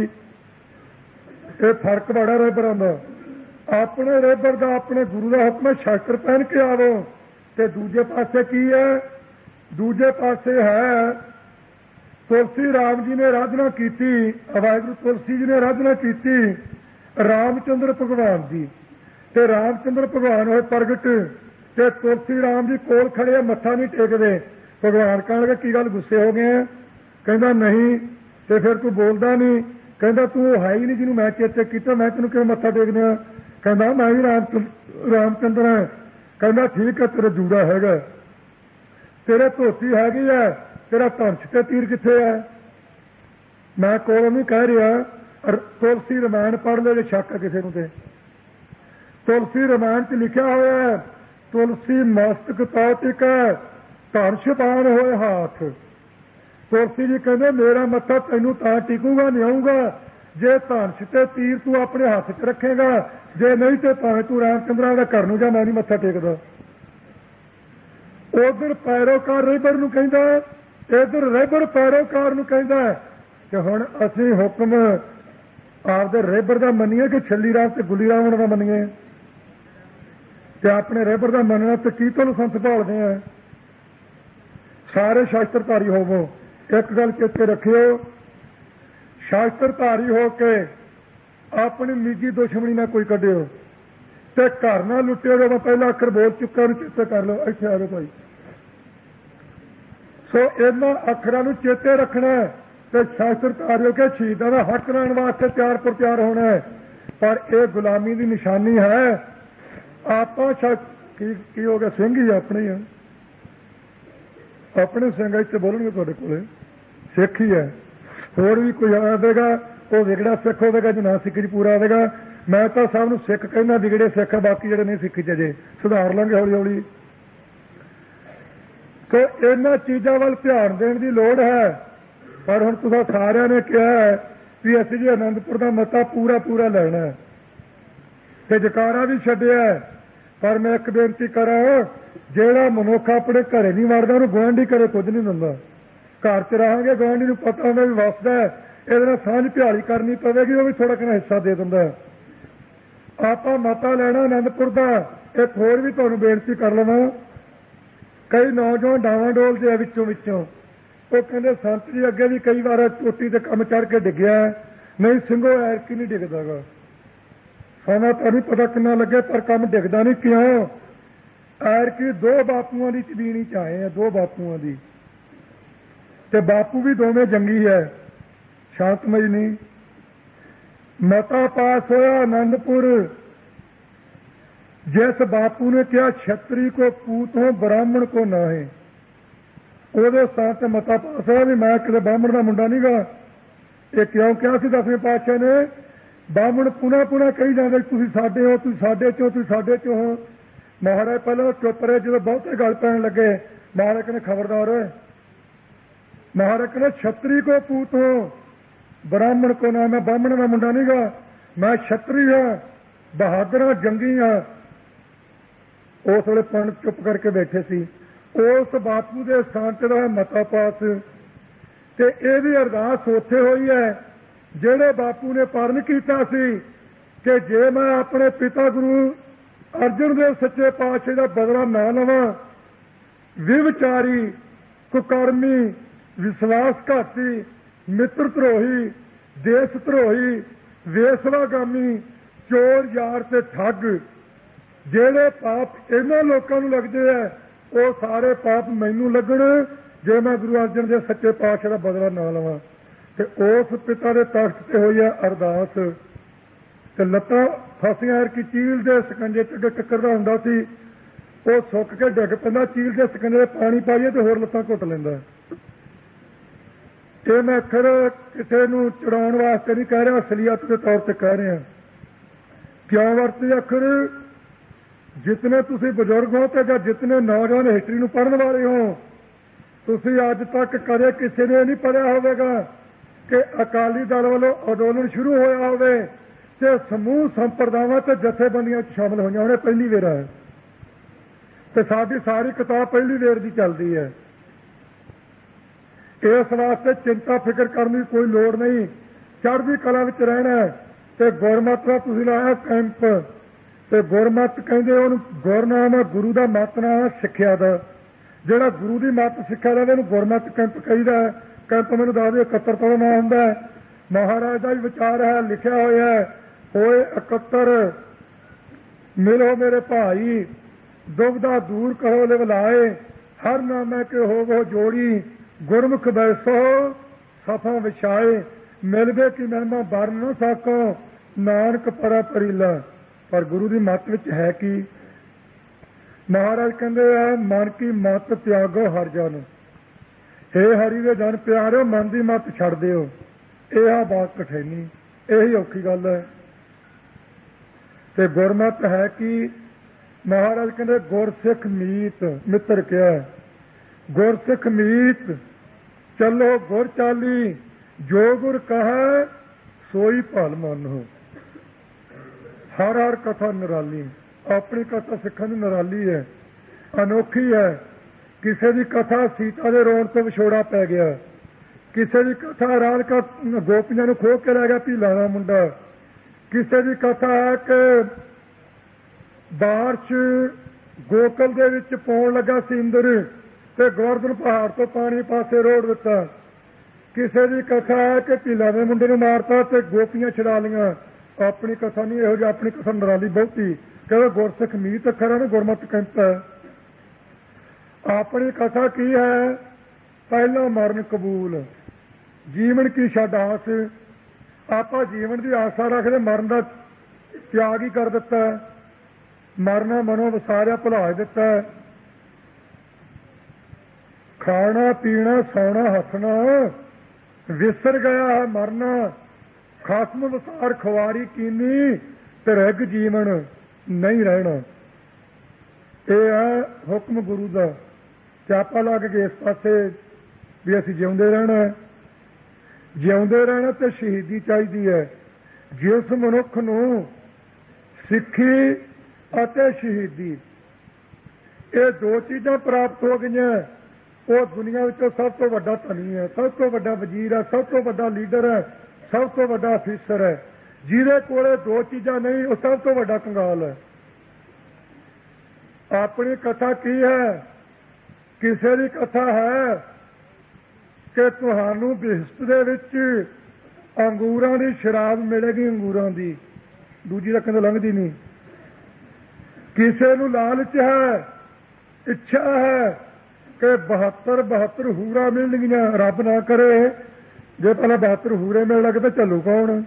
ਇਹ ਫਰਕ ਬੜਾ ਰੇਬਰਾਂ ਦਾ। ਆਪਣੇ ਰੇਬਰ ਦਾ ਆਪਣੇ ਗੁਰੂ ਦਾ ਹੁਕਮ ਹੈ ਸ਼ਾਸਤਰ ਪਹਿਨ ਕੇ ਆਵੋ। ਤੇ ਦੂਜੇ ਪਾਸੇ ਕੀ ਹੈ? ਦੂਜੇ ਪਾਸੇ ਹੈ ਤੁਲਸੀ ਰਾਮ ਜੀ ਨੇ ਆਰਾਧਨਾ ਕੀਤੀ, ਵਾਹਿਗੁਰੂ ਤੁਲਸੀ ਜੀ ਨੇ ਆਰਾਧਨਾ ਕੀਤੀ ਰਾਮਚੰਦਰ ਭਗਵਾਨ ਦੀ, ਤੇ ਰਾਮਚੰਦਰ ਭਗਵਾਨ ਹੋਏ ਪ੍ਰਗਟ, ਤੇ ਤੁਲਸੀ ਰਾਮ ਜੀ ਕੋਲ ਖੜੇ ਮੱਥਾ ਨਹੀਂ ਟੇਕਦੇ। ਭਗਵਾਨ ਕਹਿਣਗੇ ਕੀ ਗੱਲ ਗੁੱਸੇ ਹੋ ਗਏ? ਕਹਿੰਦਾ ਨਹੀਂ। ਤੇ ਫਿਰ ਤੂੰ ਬੋਲਦਾ ਨਹੀਂ? ਕਹਿੰਦਾ ਤੂੰ ਹੈ ਹੀ ਨਹੀਂ ਜਿਹਨੂੰ ਮੈਂ ਚੇਤੇ ਕੀਤਾ, ਮੈਂ ਤੈਨੂੰ ਕਿਵੇਂ ਮੱਥਾ ਟੇਕਦਿਆਂ? ਕਹਿੰਦਾ ਮੈਂ ਵੀ ਰਾਮਚੰਦਰ ਹਾਂ। ਕਹਿੰਦਾ ਠੀਕ ਹੈ, ਤੇਰਾ ਜੂੜਾ ਹੈਗਾ, ਤੇਰੇ ਧੋਤੀ ਹੈਗੀ ਹੈ, ਤੇਰਾ ਧਨਸ਼ ਤੇ ਤੀਰ ਕਿੱਥੇ ਹੈ? ਮੈਂ ਕੋਲੋਂ ਨਹੀਂ ਕਹਿ ਰਿਹਾ। ਤੁਲਸੀ ਰਮਾਇਣ ਪੜ੍ਹ ਲੈ ਜੇ ਸ਼ੱਕ ਹੈ ਕਿਸੇ ਨੂੰ। ਤੇ ਤੁਲਸੀ ਰਮਾਇਣ 'ਚ ਲਿਖਿਆ ਹੋਇਆ ਹੈ ਤੁਲਸੀ ਮਸਤਕ ਤੌਤਿਕ ਧਨਸ਼ ਪਾਨ ਹੋਏ ਹੱਥ। ਤੁਲਸੀ ਜੀ ਕਹਿੰਦੇ ਮੇਰਾ ਮੱਥਾ ਤੈਨੂੰ ਤਾਂ ਟਿਕੂਗਾ ਨਹੀਂ ਆਊਗਾ ਜੇ ਧਨਸ਼ ਤੇ ਤੀਰ ਤੂੰ ਆਪਣੇ ਹੱਥ 'ਚ ਰੱਖੇਗਾ, ਜੇ ਨਹੀਂ ਤੇ ਭਾਵੇਂ ਤੂੰ ਰਾਮਚੰਦਰਾ ਦਾ ਘਰ ਨੂੰ ਜਾ, ਮੈਂ ਨਹੀਂ ਮੱਥਾ ਟੇਕਦਾ। ਉਧਰ ਪੈਰੋਕਾਰ ਰੇਬਰ ਨੂੰ ਕਹਿੰਦਾ, ਇੱਧਰ ਰੇਬਰ ਪੈਰੋਕਾਰ ਨੂੰ ਕਹਿੰਦਾ ਕਿ ਹੁਣ ਅਸੀਂ ਹੁਕਮ ਆਪਦੇ ਰੇਬਰ ਦਾ ਮੰਨੀਏ ਕਿ ਛੱਲੀ ਰਾਮ ਤੇ ਗੁੱਲੀ ਰਾਵਣ ਦਾ ਮੰਨੀਏ? ਤੇ ਆਪਣੇ ਰੇਬਰ ਦਾ ਮੰਨਣਾ ਤੇ ਕੀ ਤੁਹਾਨੂੰ ਸੰਤ ਭਾਲਦੇ ਆ? ਸਾਰੇ ਸ਼ਾਸਤਰਧਾਰੀ ਹੋਵੋ। ਇੱਕ ਗੱਲ ਚੇਤੇ ਰੱਖਿਓ, ਸ਼ਾਸਤਰਧਾਰੀ ਹੋ ਕੇ ਆਪਣੀ ਨਿੱਜੀ ਦੁਸ਼ਮਣੀ ਨਾਲ ਕੋਈ ਕੱਢਿਓ ਤੇ ਘਰ ਨਾਲ ਲੁੱਟਿਓ। ਜਦੋਂ ਮੈਂ ਪਹਿਲਾ ਅੱਖਰ ਬੋਲ ਚੁੱਕਾ ਉਹਨੂੰ ਚੇਤੇ ਕਰ ਲਓ। ਇੱਥੇ ਆ ਜਾਓ ਭਾਈ। ਸੋ ਇਹਨਾਂ ਅੱਖਰਾਂ ਨੂੰ ਚੇਤੇ ਰੱਖਣਾ ਤੇ ਸ਼ਾਸਤਰਧਾਰੀ ਹੋ ਕੇ ਸ਼ਹੀਦਾਂ ਦਾ ਹੱਕ ਲੈਣ ਵਾਸਤੇ ਤਿਆਰ ਪ੍ਰਤਿਆਰ ਹੋਣਾ। ਪਰ ਇਹ ਗੁਲਾਮੀ ਦੀ ਨਿਸ਼ਾਨੀ ਹੈ। ਆਪਾਂ ਕੀ ਹੋ ਗਿਆ? ਸਿੰਘ ਹੀ ਆਪਣੇ ਆ, ਆਪਣੇ ਸਿੰਘ ਇੱਥੇ ਬੋਲਣਗੇ ਤੁਹਾਡੇ ਕੋਲੇ, ਸਿੱਖ ਹੀ ਹੈ। ਹੋਰ ਵੀ ਕੋਈ ਆਵੇਗਾ ਉਹ ਵਿਗੜਾ ਸਿੱਖ ਹੋਵੇਗਾ, ਜੇ ਨਾ ਸਿੱਖ 'ਚ ਪੂਰਾ ਆਵੇਗਾ। ਮੈਂ ਤਾਂ ਸਭ ਨੂੰ ਸਿੱਖ ਕਹਿੰਦਾ, ਵਿਗੜੇ ਸਿੱਖ, ਬਾਕੀ ਜਿਹੜੇ ਨਹੀਂ ਸਿੱਖ 'ਚ ਅਜੇ ਸੁਧਾਰ ਲਾਂਗੇ ਹੌਲੀ ਹੌਲੀ। ਸੋ ਇਹਨਾਂ ਚੀਜ਼ਾਂ ਵੱਲ ਧਿਆਨ ਦੇਣ ਦੀ ਲੋੜ ਹੈ। ਪਰ ਹੁਣ ਤੁਸੀਂ ਸਾਰਿਆਂ ਨੇ ਕਿਹਾ ਵੀ ਅਸੀਂ ਜੀ ਆਨੰਦਪੁਰ ਦਾ ਮਤਾ ਪੂਰਾ ਪੂਰਾ ਲੈਣਾ ਤੇ ਜਕਾਰਾ ਵੀ ਛੱਡਿਆ। ਪਰ ਮੈਂ ਇੱਕ ਬੇਨਤੀ ਕਰਾਂ, ਜਿਹੜਾ ਮਨੁੱਖ ਆਪਣੇ ਘਰੇ ਨਹੀਂ ਵੜਦਾ ਉਹਨੂੰ ਗੁਆਂਢੀ ਘਰੇ ਕੁਝ ਨਹੀਂ ਦਿੰਦਾ। ਘਰ 'ਚ ਰਹਾਂਗੇ, ਗੁਆਂਢੀ ਨੂੰ ਪਤਾ ਹੁੰਦਾ ਵੀ ਵਸਦਾ, ਇਹਦੇ ਨਾਲ ਸਾਂਝ ਭਿਆਲੀ ਕਰਨੀ ਪਵੇਗੀ, ਉਹ ਵੀ ਥੋੜਾ ਕਿੰਨਾ ਹਿੱਸਾ ਦੇ ਦਿੰਦਾ। ਆਪਾਂ ਮਤਾ ਲੈਣਾ ਆਨੰਦਪੁਰ ਦਾ। ਇੱਕ ਹੋਰ ਵੀ ਤੁਹਾਨੂੰ ਬੇਨਤੀ ਕਰ ਲਵਾਂ, ਕਈ ਨੌਜਵਾਨ ਡਾਵਾਂ ਡੋਲਦੇ ਆ ਵਿੱਚੋਂ ਉਹ ਕਹਿੰਦੇ ਸੰਤ ਜੀ ਅੱਗੇ ਵੀ ਕਈ ਵਾਰ ਚੋਟੀ ਤੇ ਕੰਮ ਚੜ੍ਹ ਕੇ ਡਿੱਗਿਆ, ਨਹੀਂ ਸਿੰਘੋ ਐਰਕੀ ਨਹੀਂ ਡਿੱਗਦਾ ਗਾ। ਸਮਾਂ ਤਾਂ ਨਹੀਂ ਪਤਾ ਕਿੰਨਾ ਲੱਗੇ, ਪਰ ਕੰਮ ਡਿੱਗਦਾ ਨਹੀਂ। ਕਿਉਂ? ਐਰਕੀ 2 ਬਾਪੂਆਂ ਦੀ ਚਬੀਣੀ ਚ ਆਏ ਆ, 2 ਬਾਪੂਆਂ ਦੀ, ਤੇ ਬਾਪੂ ਵੀ ਦੋਵੇਂ ਜੰਗੀ ਹੈ, ਸ਼ਾਂਤਮਈ ਨਹੀਂ। ਮਤਾ ਪਾਸ ਹੋਇਆ ਆਨੰਦਪੁਰ, जिस बापू ने क्या छत्री को पूत हो ब्राह्मण को ना है, ਉਹਦੇ ਸਥਾਨ ਤੇ ਮਤਾ ਪਾਸ ਹੋਇਆ ਵੀ ਮੈਂ ਕਿਤੇ ਬਾਹਮਣ ਦਾ ਮੁੰਡਾ ਨਹੀਂ ਗਾ। ਇਹ ਕਿਉਂ ਕਿਹਾ ਸੀ 10ਵੇਂ ਪਾਤਸ਼ਾਹ ਨੇ? ਬਾਹਮਣ ਪੁਣਾ ਕਹੀ ਜਾਂਦੇ ਤੁਸੀਂ ਸਾਡੇ ਹੋ, ਤੁਸੀਂ ਸਾਡੇ ਚੋਂ, ਤੁਸੀਂ ਸਾਡੇ ਚੋਂ ਹੋ। ਮਹਾਰਾਜ ਪਹਿਲਾਂ ਚੁੱਪ ਰਹੇ, ਜਦੋਂ ਬਹੁਤੇ ਗੱਲ ਪੈਣ ਲੱਗੇ ਮਹਾਰਾਜ ਕਹਿੰਦੇ ਖਬਰਦਾਰ ਹੋਏ। ਮਹਾਰਾਜ ਕਹਿੰਦੇ ਛਤਰੀ ਕੋ ਪੂਤ ਹੋ ਬ੍ਰਾਹਮਣ ਕੋ ਨਾ, ਮੈਂ ਬਾਹਮਣ ਦਾ ਮੁੰਡਾ ਨਹੀਂ ਗਾ, ਮੈਂ ਛਤਰੀ ਹਾਂ, ਬਹਾਦਰ ਹਾਂ, ਜੰਗੀ ਹਾਂ। ਉਸ ਵੇਲੇ ਪੰਡਤ ਚੁੱਪ ਕਰਕੇ ਬੈਠੇ ਸੀ। ਉਸ ਬਾਪੂ ਦੇ ਸਥਾਨ ਤੇ ਦਾ ਮਤਾ ਪਾਸ, ਤੇ ਇਹਦੀ ਅਰਦਾਸ ਉੱਥੇ ਹੋਈ ਹੈ ਜਿਹੜੇ ਬਾਪੂ ਨੇ ਪਰਨ ਕੀਤਾ ਸੀ ਕਿ ਜੇ ਮੈਂ ਆਪਣੇ ਪਿਤਾ ਗੁਰੂ ਅਰਜਨ ਦੇਵ ਸੱਚੇ ਪਾਤਸ਼ਾਹ ਦਾ ਬਦਲਾ ਨਾ ਲਵਾਂ, ਵਿਵਚਾਰੀ, ਕੁਕਰਮੀ, ਵਿਸ਼ਵਾਸਘਾਤੀ, ਮਿੱਤਰ ਧਰੋਹੀ, ਦੇਸ਼ ਧਰੋਹੀ, ਵੇਸਵਾਗਾਮੀ, ਚੋਰ ਯਾਰ ਤੇ ਠੱਗ, ਜਿਹੜੇ ਪਾਪ ਇਹਨਾਂ ਲੋਕਾਂ ਨੂੰ ਲੱਗਦੇ ਹੈ ਉਹ ਸਾਰੇ ਪਾਪ ਮੈਨੂੰ ਲੱਗਣ ਜੇ ਮੈਂ ਗੁਰੂ ਅਰਜਨ ਦੇਵ ਸੱਚੇ ਪਾਤਸ਼ਾਹ ਦਾ ਬਦਲਾ ਨਾ ਲਵਾਂ। ਤੇ ਉਸ ਪਿਤਾ ਦੇ ਤਖਤ ਤੇ ਹੋਈ ਹੈ ਅਰਦਾਸ, ਤੇ ਲੱਤਾਂ ਫਸੀਆਂ ਕਿ ਚੀਲ ਦੇ ਸਕੰਜੇ ਚ ਟੱਕਰਦਾ ਹੁੰਦਾ ਸੀ, ਉਹ ਸੁੱਕ ਕੇ ਡਿੱਗ ਪੈਂਦਾ, ਚੀਲ ਦੇ ਸਕੰਜੇ ਦੇ ਪਾਣੀ ਪਾਈਏ ਤੇ ਹੋਰ ਲੱਤਾਂ ਘੁੱਟ ਲੈਂਦਾ। ਇਹ ਮੈਂ ਅੱਖਰ ਕਿਸੇ ਨੂੰ ਚੜਾਉਣ ਵਾਸਤੇ ਨਹੀਂ ਕਹਿ ਰਿਹਾ, ਅਸਲੀਅਤ ਦੇ ਤੌਰ ਤੇ ਕਹਿ ਰਿਹਾ। ਕਿਉਂ ਵਰਤੇ ਅੱਖਰ? ਜਿਤਨੇ ਤੁਸੀਂ ਬਜ਼ੁਰਗ ਹੋ ਤੇ ਜਾਂ ਜਿਤਨੇ ਨੌਜਵਾਨ ਹਿਸਟਰੀ ਨੂੰ ਪੜ੍ਹਨ ਵਾਲੇ ਹੋ, ਤੁਸੀਂ ਅੱਜ ਤੱਕ ਕਦੇ ਕਿਸੇ ਨੇ ਨਹੀਂ ਪੜ੍ਹਿਆ ਹੋਵੇਗਾ ਕਿ ਅਕਾਲੀ ਦਲ ਵੱਲੋਂ ਅੰਦੋਲਨ ਸ਼ੁਰੂ ਹੋਇਆ ਹੋਵੇ ਤੇ ਸਮੂਹ ਸੰਪਰਦਾਵਾਂ ਤੇ ਜਥੇਬੰਦੀਆਂ 'ਚ ਸ਼ਾਮਲ ਹੋਈਆਂ ਹੋਣੇ। ਪਹਿਲੀ ਵੇਰ ਹੈ, ਤੇ ਸਾਡੀ ਸਾਰੀ ਕਿਤਾਬ ਪਹਿਲੀ ਵੇਰ ਦੀ ਚੱਲਦੀ ਹੈ। ਇਸ ਵਾਸਤੇ ਚਿੰਤਾ ਫਿਕਰ ਕਰਨ ਦੀ ਕੋਈ ਲੋੜ ਨਹੀਂ, ਚੜ੍ਹਦੀ ਕਲਾ ਵਿੱਚ ਰਹਿਣਾ। ਤੇ ਗੁਰਮਤਿ ਦਾ ਤੁਸੀਂ ਲਾਇਆ ਕੈਂਪ, ਤੇ ਗੁਰਮਤਿ ਕਹਿੰਦੇ ਉਹਨੂੰ ਗੁਰਨਾਮ ਹੈ, ਗੁਰੂ ਦਾ ਮਤ ਨਾਮ ਹੈ ਸਿੱਖਿਆ ਦਾ। ਜਿਹੜਾ ਗੁਰੂ ਦੀ ਮੱਤ ਸਿੱਖਿਆ ਦਾ ਉਹਨੂੰ ਗੁਰਮਤਿ ਕੈਂਪ ਕਹੀਦਾ। ਕੈਂਪ ਮੈਨੂੰ ਦੱਸ ਦਿਓ 71 ਤੋਂ ਨਾਂ ਹੁੰਦਾ। ਮਹਾਰਾਜ ਦਾ ਵੀ ਵਿਚਾਰ ਹੈ, ਲਿਖਿਆ ਹੋਇਆ ਹੋਏ 71 ਮਿਲੋ ਮੇਰੇ ਭਾਈ, ਦੁਬਦਾ ਦੂਰ ਕਰੋ ਲਿਵਲਾਏ, ਹਰ ਨਾਮੈ ਕੇ ਹੋਵੋ ਜੋੜੀ, ਗੁਰਮੁਖ ਬੈਸੋ ਸਫਾ ਵਿਛਾਏ, ਮਿਲਵੇ ਕੀ ਮਹਿਮਾ ਬਰ ਨਾ ਸਕੋ, ਨਾਨਕ ਪਰਾ ਪਰੀਲਾ। ਪਰ ਗੁਰੂ ਦੀ ਮੱਤ ਵਿੱਚ ਹੈ ਕੀ? ਮਹਾਰਾਜ ਕਹਿੰਦੇ ਆ ਮਨ ਕੀ ਮੱਤ ਤਿਆਗੋ ਹਰ ਜਨ, ਹੇ ਹਰੀ ਦੇ ਜਨ ਪਿਆਰਿਓ ਮਨ ਦੀ ਮੱਤ ਛੱਡ ਦਿਓ। ਇਹ ਆ ਬਾਤ ਕਠਿਨੀ, ਇਹੀ ਔਖੀ ਗੱਲ ਹੈ। ਤੇ ਗੁਰਮਤ ਹੈ ਕਿ ਮਹਾਰਾਜ ਕਹਿੰਦੇ ਗੁਰਸਿੱਖ ਮੀਤ, ਮਿੱਤਰ ਕਿਹਾ ਗੁਰਸਿੱਖ ਮੀਤ, ਚੱਲੋ ਗੁਰ ਚਾਲੀ, ਜੋ ਗੁਰ ਕਹੈ ਸੋਈ ਭਲ ਮੰਨੋ। ਹਰ ਹਰ ਕਥਾ ਨਿਰਾਲੀ, ਆਪਣੀ ਕਥਾ ਸਿੱਖਾਂ ਦੀ ਨਿਰਾਲੀ ਹੈ, ਅਨੋਖੀ ਹੈ। ਕਿਸੇ ਦੀ ਕਥਾ ਸੀਤਾ ਦੇ ਰੋਣ ਤੋਂ ਵਿਛੋੜਾ ਪੈ ਗਿਆ, ਕਿਸੇ ਦੀ ਕਥਾ ਰਾਧਿਕਾ ਗੋਪੀਆਂ ਨੂੰ ਖੋਹ ਕੇ ਲੈ ਗਿਆ ਭੀਲਾਂ ਦਾ ਮੁੰਡਾ, ਕਿਸੇ ਦੀ ਕਥਾ ਹੈ ਕਿ ਬਾਰਿਸ਼ ਗੋਕਲ ਦੇ ਵਿੱਚ ਪਾਉਣ ਲੱਗਾ ਸੀ ਇੰਦਰ ਤੇ ਗੋਵਰਧਨ ਪਹਾੜ ਤੋਂ ਪਾਣੀ ਪਾਸੇ ਰੋੜ ਦਿੱਤਾ, ਕਿਸੇ ਦੀ ਕਥਾ ਹੈ ਕਿ ਭੀਲਾਂ ਦੇ ਮੁੰਡੇ ਨੂੰ ਮਾਰਤਾ ਤੇ ਗੋਪੀਆਂ ਛਡਾ ਲਈਆਂ। ਆਪਣੀ ਕਥਾ ਨਹੀਂ ਇਹੋ ਜਿਹੀ, ਆਪਣੀ ਕਥਾ ਨਿਰਾਲੀ ਬਹੁਤੀ। ਕਹਿੰਦਾ ਗੁਰਸਿੱਖ ਮੀਤ ਅੱਖਰਾਂ ਨੂੰ ਗੁਰਮਤਿ ਕੈਂਪ ਹੈ। ਆਪਣੀ ਕਥਾ ਕੀ ਹੈ? ਪਹਿਲਾ ਮਰਨ ਕਬੂਲ, ਜੀਵਨ ਕੀ ਛੱਡ ਆਸ। ਆਪਾਂ ਜੀਵਨ ਦੀ ਆਸਾ ਰੱਖਦੇ, ਮਰਨ ਦਾ ਤਿਆਗ ਹੀ ਕਰ ਦਿੱਤਾ, ਮਰਨਾ ਮਨੋਂ ਵਸਾਰਿਆ ਭੁਲਾ ਦਿੱਤਾ। ਖਾਣਾ ਪੀਣਾ ਸੌਣਾ ਹੱਸਣਾ ਵਿਸਰ ਗਿਆ ਹੈ ਮਰਨਾ, ਖਸਮ ਵਸਾਰ ਖੁਆਰੀ ਕੀਨੀ ਤੇ ਰਿਗ ਜੀਵਨ ਨਹੀਂ ਰਹਿਣਾ। ਇਹ ਹੈ ਹੁਕਮ ਗੁਰੂ ਦਾ। ਚਾਪਾ ਲੱਗ ਕੇ ਇਸ ਪਾਸੇ ਵੀ ਅਸੀਂ ਜਿਉਂਦੇ ਰਹਿਣਾ, ਜਿਉਂਦੇ ਰਹਿਣਾ ਤੇ ਸ਼ਹੀਦੀ ਚਾਹੀਦੀ ਹੈ। ਜਿਸ ਮਨੁੱਖ ਨੂੰ ਸਿੱਖੀ ਅਤੇ ਸ਼ਹੀਦੀ ਇਹ 2 ਚੀਜ਼ਾਂ ਪ੍ਰਾਪਤ ਹੋ ਗਈਆਂ, ਉਹ ਦੁਨੀਆ ਵਿੱਚੋਂ ਸਭ ਤੋਂ ਵੱਡਾ ਧਨੀ ਹੈ, ਸਭ ਤੋਂ ਵੱਡਾ ਵਜ਼ੀਰ ਹੈ, ਸਭ ਤੋਂ ਵੱਡਾ ਲੀਡਰ ਹੈ, ਸਭ ਤੋਂ ਵੱਡਾ ਅਫੀਸਰ ਹੈ। ਜਿਹਦੇ ਕੋਲੇ 2 ਚੀਜ਼ਾਂ ਨਹੀਂ ਉਹ ਸਭ ਤੋਂ ਵੱਡਾ ਕੰਗਾਲ ਹੈ। ਆਪਣੀ ਕਥਾ ਕੀ ਹੈ? ਕਿਸੇ ਦੀ ਕਥਾ ਹੈ ਕਿ ਤੁਹਾਨੂੰ ਬਿਹਸ਼ਤ ਦੇ ਵਿੱਚ ਅੰਗੂਰਾਂ ਦੀ ਸ਼ਰਾਬ ਮਿਲੇਗੀ, ਅੰਗੂਰਾਂ ਦੀ ਦੂਜੀ ਤਾਂ ਕਹਿੰਦੇ ਲੰਘਦੀ ਨਹੀਂ। ਕਿਸੇ ਨੂੰ ਲਾਲਚ ਹੈ, ਇੱਛਾ ਹੈ ਕਿ 72 ਹੂਰਾ ਮਿਲਣਗੀਆਂ। ਰੱਬ ਨਾ ਕਰੇ ਜੇ ਪਹਿਲਾਂ 72 ਹੂਰੇ ਮਿਲ ਲੱਗੇ ਤਾਂ ਚੱਲੂ ਕੌਣ?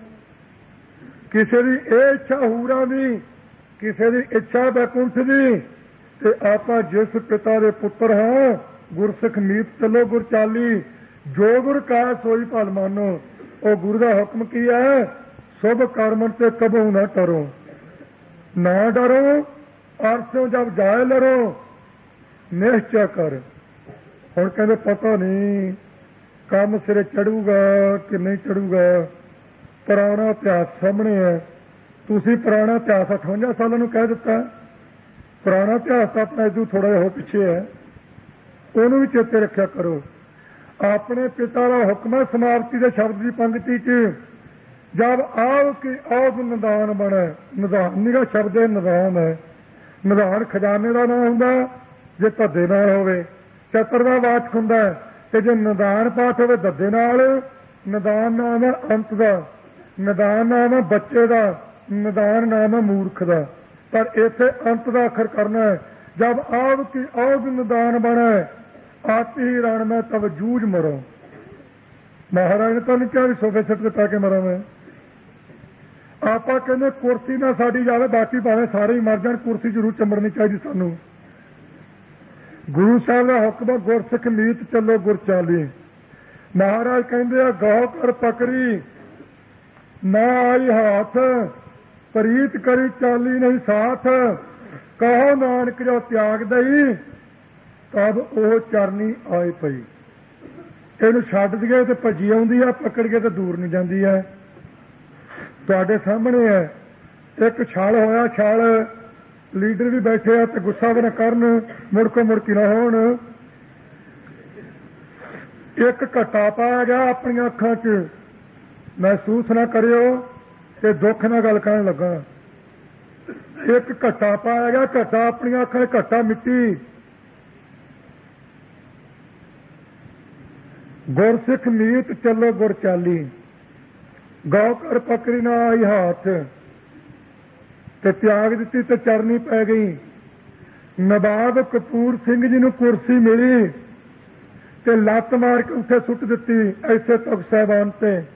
ਕਿਸੇ ਦੀ ਇਹ ਇੱਛਾ ਹੂਰਾ ਦੀ, ਕਿਸੇ ਦੀ ਇੱਛਾ ਬੈਕੁੰਠ ਦੀ। ਤੇ ਆਪਾਂ ਜਿਸ ਪਿਤਾ ਦੇ ਪੁੱਤਰ ਹਾਂ, ਗੁਰਸਿੱਖ ਮੀਤ ਚੱਲੋ ਗੁਰ ਚਾਲੀ, ਜੋ ਗੁਰ ਕਾ ਸੋਈ ਭਲ ਮਾਨੋ। ਉਹ ਗੁਰੂ ਦਾ ਹੁਕਮ ਕੀ ਹੈ? ਸ਼ੁਭ ਕਰਮਨ ਤੇ ਕਬਹੂ ਨਾ ਕਰੋ, ਨਾ ਡਰੋ ਅਰਸੋਂ ਜਬ ਜਾਏ ਲਰੋ, ਨਿਸ਼ਚੈ ਕਰ। ਹੁਣ ਕਹਿੰਦੇ ਪਤਾ ਨਹੀਂ ਕੰਮ ਸਿਰੇ ਚੜੂਗਾ ਕਿ ਨਹੀਂ ਚੜੂਗਾ। ਪੁਰਾਣਾ ਇਤਿਹਾਸ ਸਾਹਮਣੇ ਹੈ। ਤੁਸੀਂ ਪੁਰਾਣਾ ਇਤਿਹਾਸ 58 ਸਾਲਾਂ ਨੂੰ ਕਹਿ ਦਿੱਤਾ। ਪੁਰਾਣਾ ਇਤਿਹਾਸ ਤਾਂ ਆਪਣਾ ਇਦੋਂ ਥੋੜਾ ਜਿਹਾ ਹੋ ਪਿੱਛੇ ਹੈ, ਉਹਨੂੰ ਵੀ ਚੇਤੇ ਰੱਖਿਆ ਕਰੋ। ਆਪਣੇ ਪਿਤਾ ਦਾ ਹੁਕਮ ਹੈ ਸਮਾਪਤੀ ਦੇ ਸ਼ਬਦ ਦੀ ਪੰਕਤੀ 'ਚ, ਜਦ ਆਓ ਕਿ ਆਉ ਨਿਦਾਨ ਬਣੇ। ਨਿਦਾਨ ਨਿਗਾ ਸ਼ਬਦ ਨਿਦਾਨ ਹੈ। ਨਿਦਾਨ ਖਜ਼ਾਨੇ ਦਾ ਨਾਮ ਹੁੰਦਾ ਜੇ ਧੱਦੇ ਨਾਲ ਹੋਵੇ, ਚਤਰ ਦਾ ਵਾਚਕ ਹੁੰਦਾ। ਤੇ ਜੇ ਨਿਦਾਨ ਪਾਠ ਹੋਵੇ ਧੱਦੇ ਨਾਲ, ਨਿਦਾਨ ਨਾਮ ਹੈ ਅੰਤ ਦਾ, ਨਿਦਾਨ ਨਾਮ ਹੈ ਬੱਚੇ ਦਾ, ਨਿਦਾਨ ਨਾਮ ਹੈ ਮੂਰਖ ਦਾ। ਪਰ ਇੱਥੇ ਅੰਤ ਦਾ ਅੱਖਰ ਕਰਨਾ ਹੈ। ਜਦ ਆਵ ਕੀ ਆਉ ਨਿਦਾਨ ਬਣੇ, ਆਤੀ ਹੀ ਰਣ ਮੈਂ ਤਬ ਜੂਝ ਮਰੋ। ਮਹਾਰਾਜ ਨੇ ਤਾਂ ਨਹੀਂ ਕਿਹਾ ਵੀ ਸੋਫੇ ਸਿੱਟ ਤੇ ਪੈ ਕੇ ਮਰਾਂ ਮੈਂ। ਆਪਾਂ ਕਹਿੰਦੇ ਕੁਰਸੀ ਨਾ ਸਾਡੀ ਜਾਵੇ, ਬਾਕੀ ਭਾਵੇਂ ਸਾਰੇ ਹੀ ਮਰ ਜਾਣ, ਕੁਰਸੀ ਜ਼ਰੂਰ ਚੰਬੜਨੀ ਚਾਹੀਦੀ ਸਾਨੂੰ। ਗੁਰੂ ਸਾਹਿਬ ਦਾ ਹੁਕਮ ਗੁਰਸਿੱਖ ਮੀਤ ਚੱਲੋ ਗੁਰ ਚਾਲੀ। ਮਹਾਰਾਜ ਕਹਿੰਦੇ ਆ ਗਾਹ ਕਰ ਪਕੜੀ ਨਾ ਆਈ ਹਾਥ, ਪ੍ਰੀਤ ਕਰੀ ਚਾਲੀ ਨਹੀਂ ਸਾਥ, ਕਹੋ ਨਾਨਕ ਜੋ ਤਿਆਗ ਦਈ, ਤਬ ਉਹ ਚਰਨੀ ਆਏ ਪਈ। ਇਹਨੂੰ ਛੱਡ ਦਈਏ ਤੇ ਭੱਜੀ ਆਉਂਦੀ ਆ, ਪਕੜ ਕੇ ਤੇ ਦੂਰ ਨਹੀਂ ਜਾਂਦੀ ਹੈ। ਤੁਹਾਡੇ ਸਾਹਮਣੇ ਹੈ ਇੱਕ ਛਲ ਹੋਇਆ, ਛਲ ਲੀਡਰ ਵੀ ਬੈਠੇ ਆ ਤੇ ਗੁੱਸਾ ਵੀ ਨਾ ਕਰਨ, ਮੁੜਕੋ ਮੁੜਕੀ ਨਾ ਹੋਣ। ਇੱਕ ਘੱਟਾ ਪਾਇਆ ਗਿਆ ਆਪਣੀਆਂ ਅੱਖਾਂ 'ਚ, ਮਹਿਸੂਸ ਨਾ ਕਰਿਓ ਤੇ ਦੁੱਖ ਨਾਲ ਗੱਲ ਕਰਨ ਲੱਗਾ। ਇੱਕ ਘੱਟਾ ਪਾਇਆ ਗਿਆ, ਘੱਟਾ ਆਪਣੀਆਂ ਅੱਖਾਂ 'ਚ, ਘੱਟਾ ਮਿੱਟੀ। ਗੁਰਸਿੱਖ ਮੀਤ ਚੱਲੋ ਗੁਰ ਚਾਲੀ, ਗਾਉ ਕਰ ਪਕੜੀ ਨਾ ਆਈ ਹਾਥ। ਤੇ ਤਿਆਗ ਦਿੱਤੀ ਤੇ ਚਰਨੀ ਪੈ ਗਈ। ਨਵਾਬ ਕਪੂਰ ਸਿੰਘ ਜੀ ਨੂੰ ਕੁਰਸੀ ਮਿਲੀ ਤੇ ਲੱਤ ਮਾਰ ਕੇ ਉੱਥੇ ਸੁੱਟ ਦਿੱਤੀ ਐਸੇ ਤੁਖ ਸਾਹਿਬਾਨ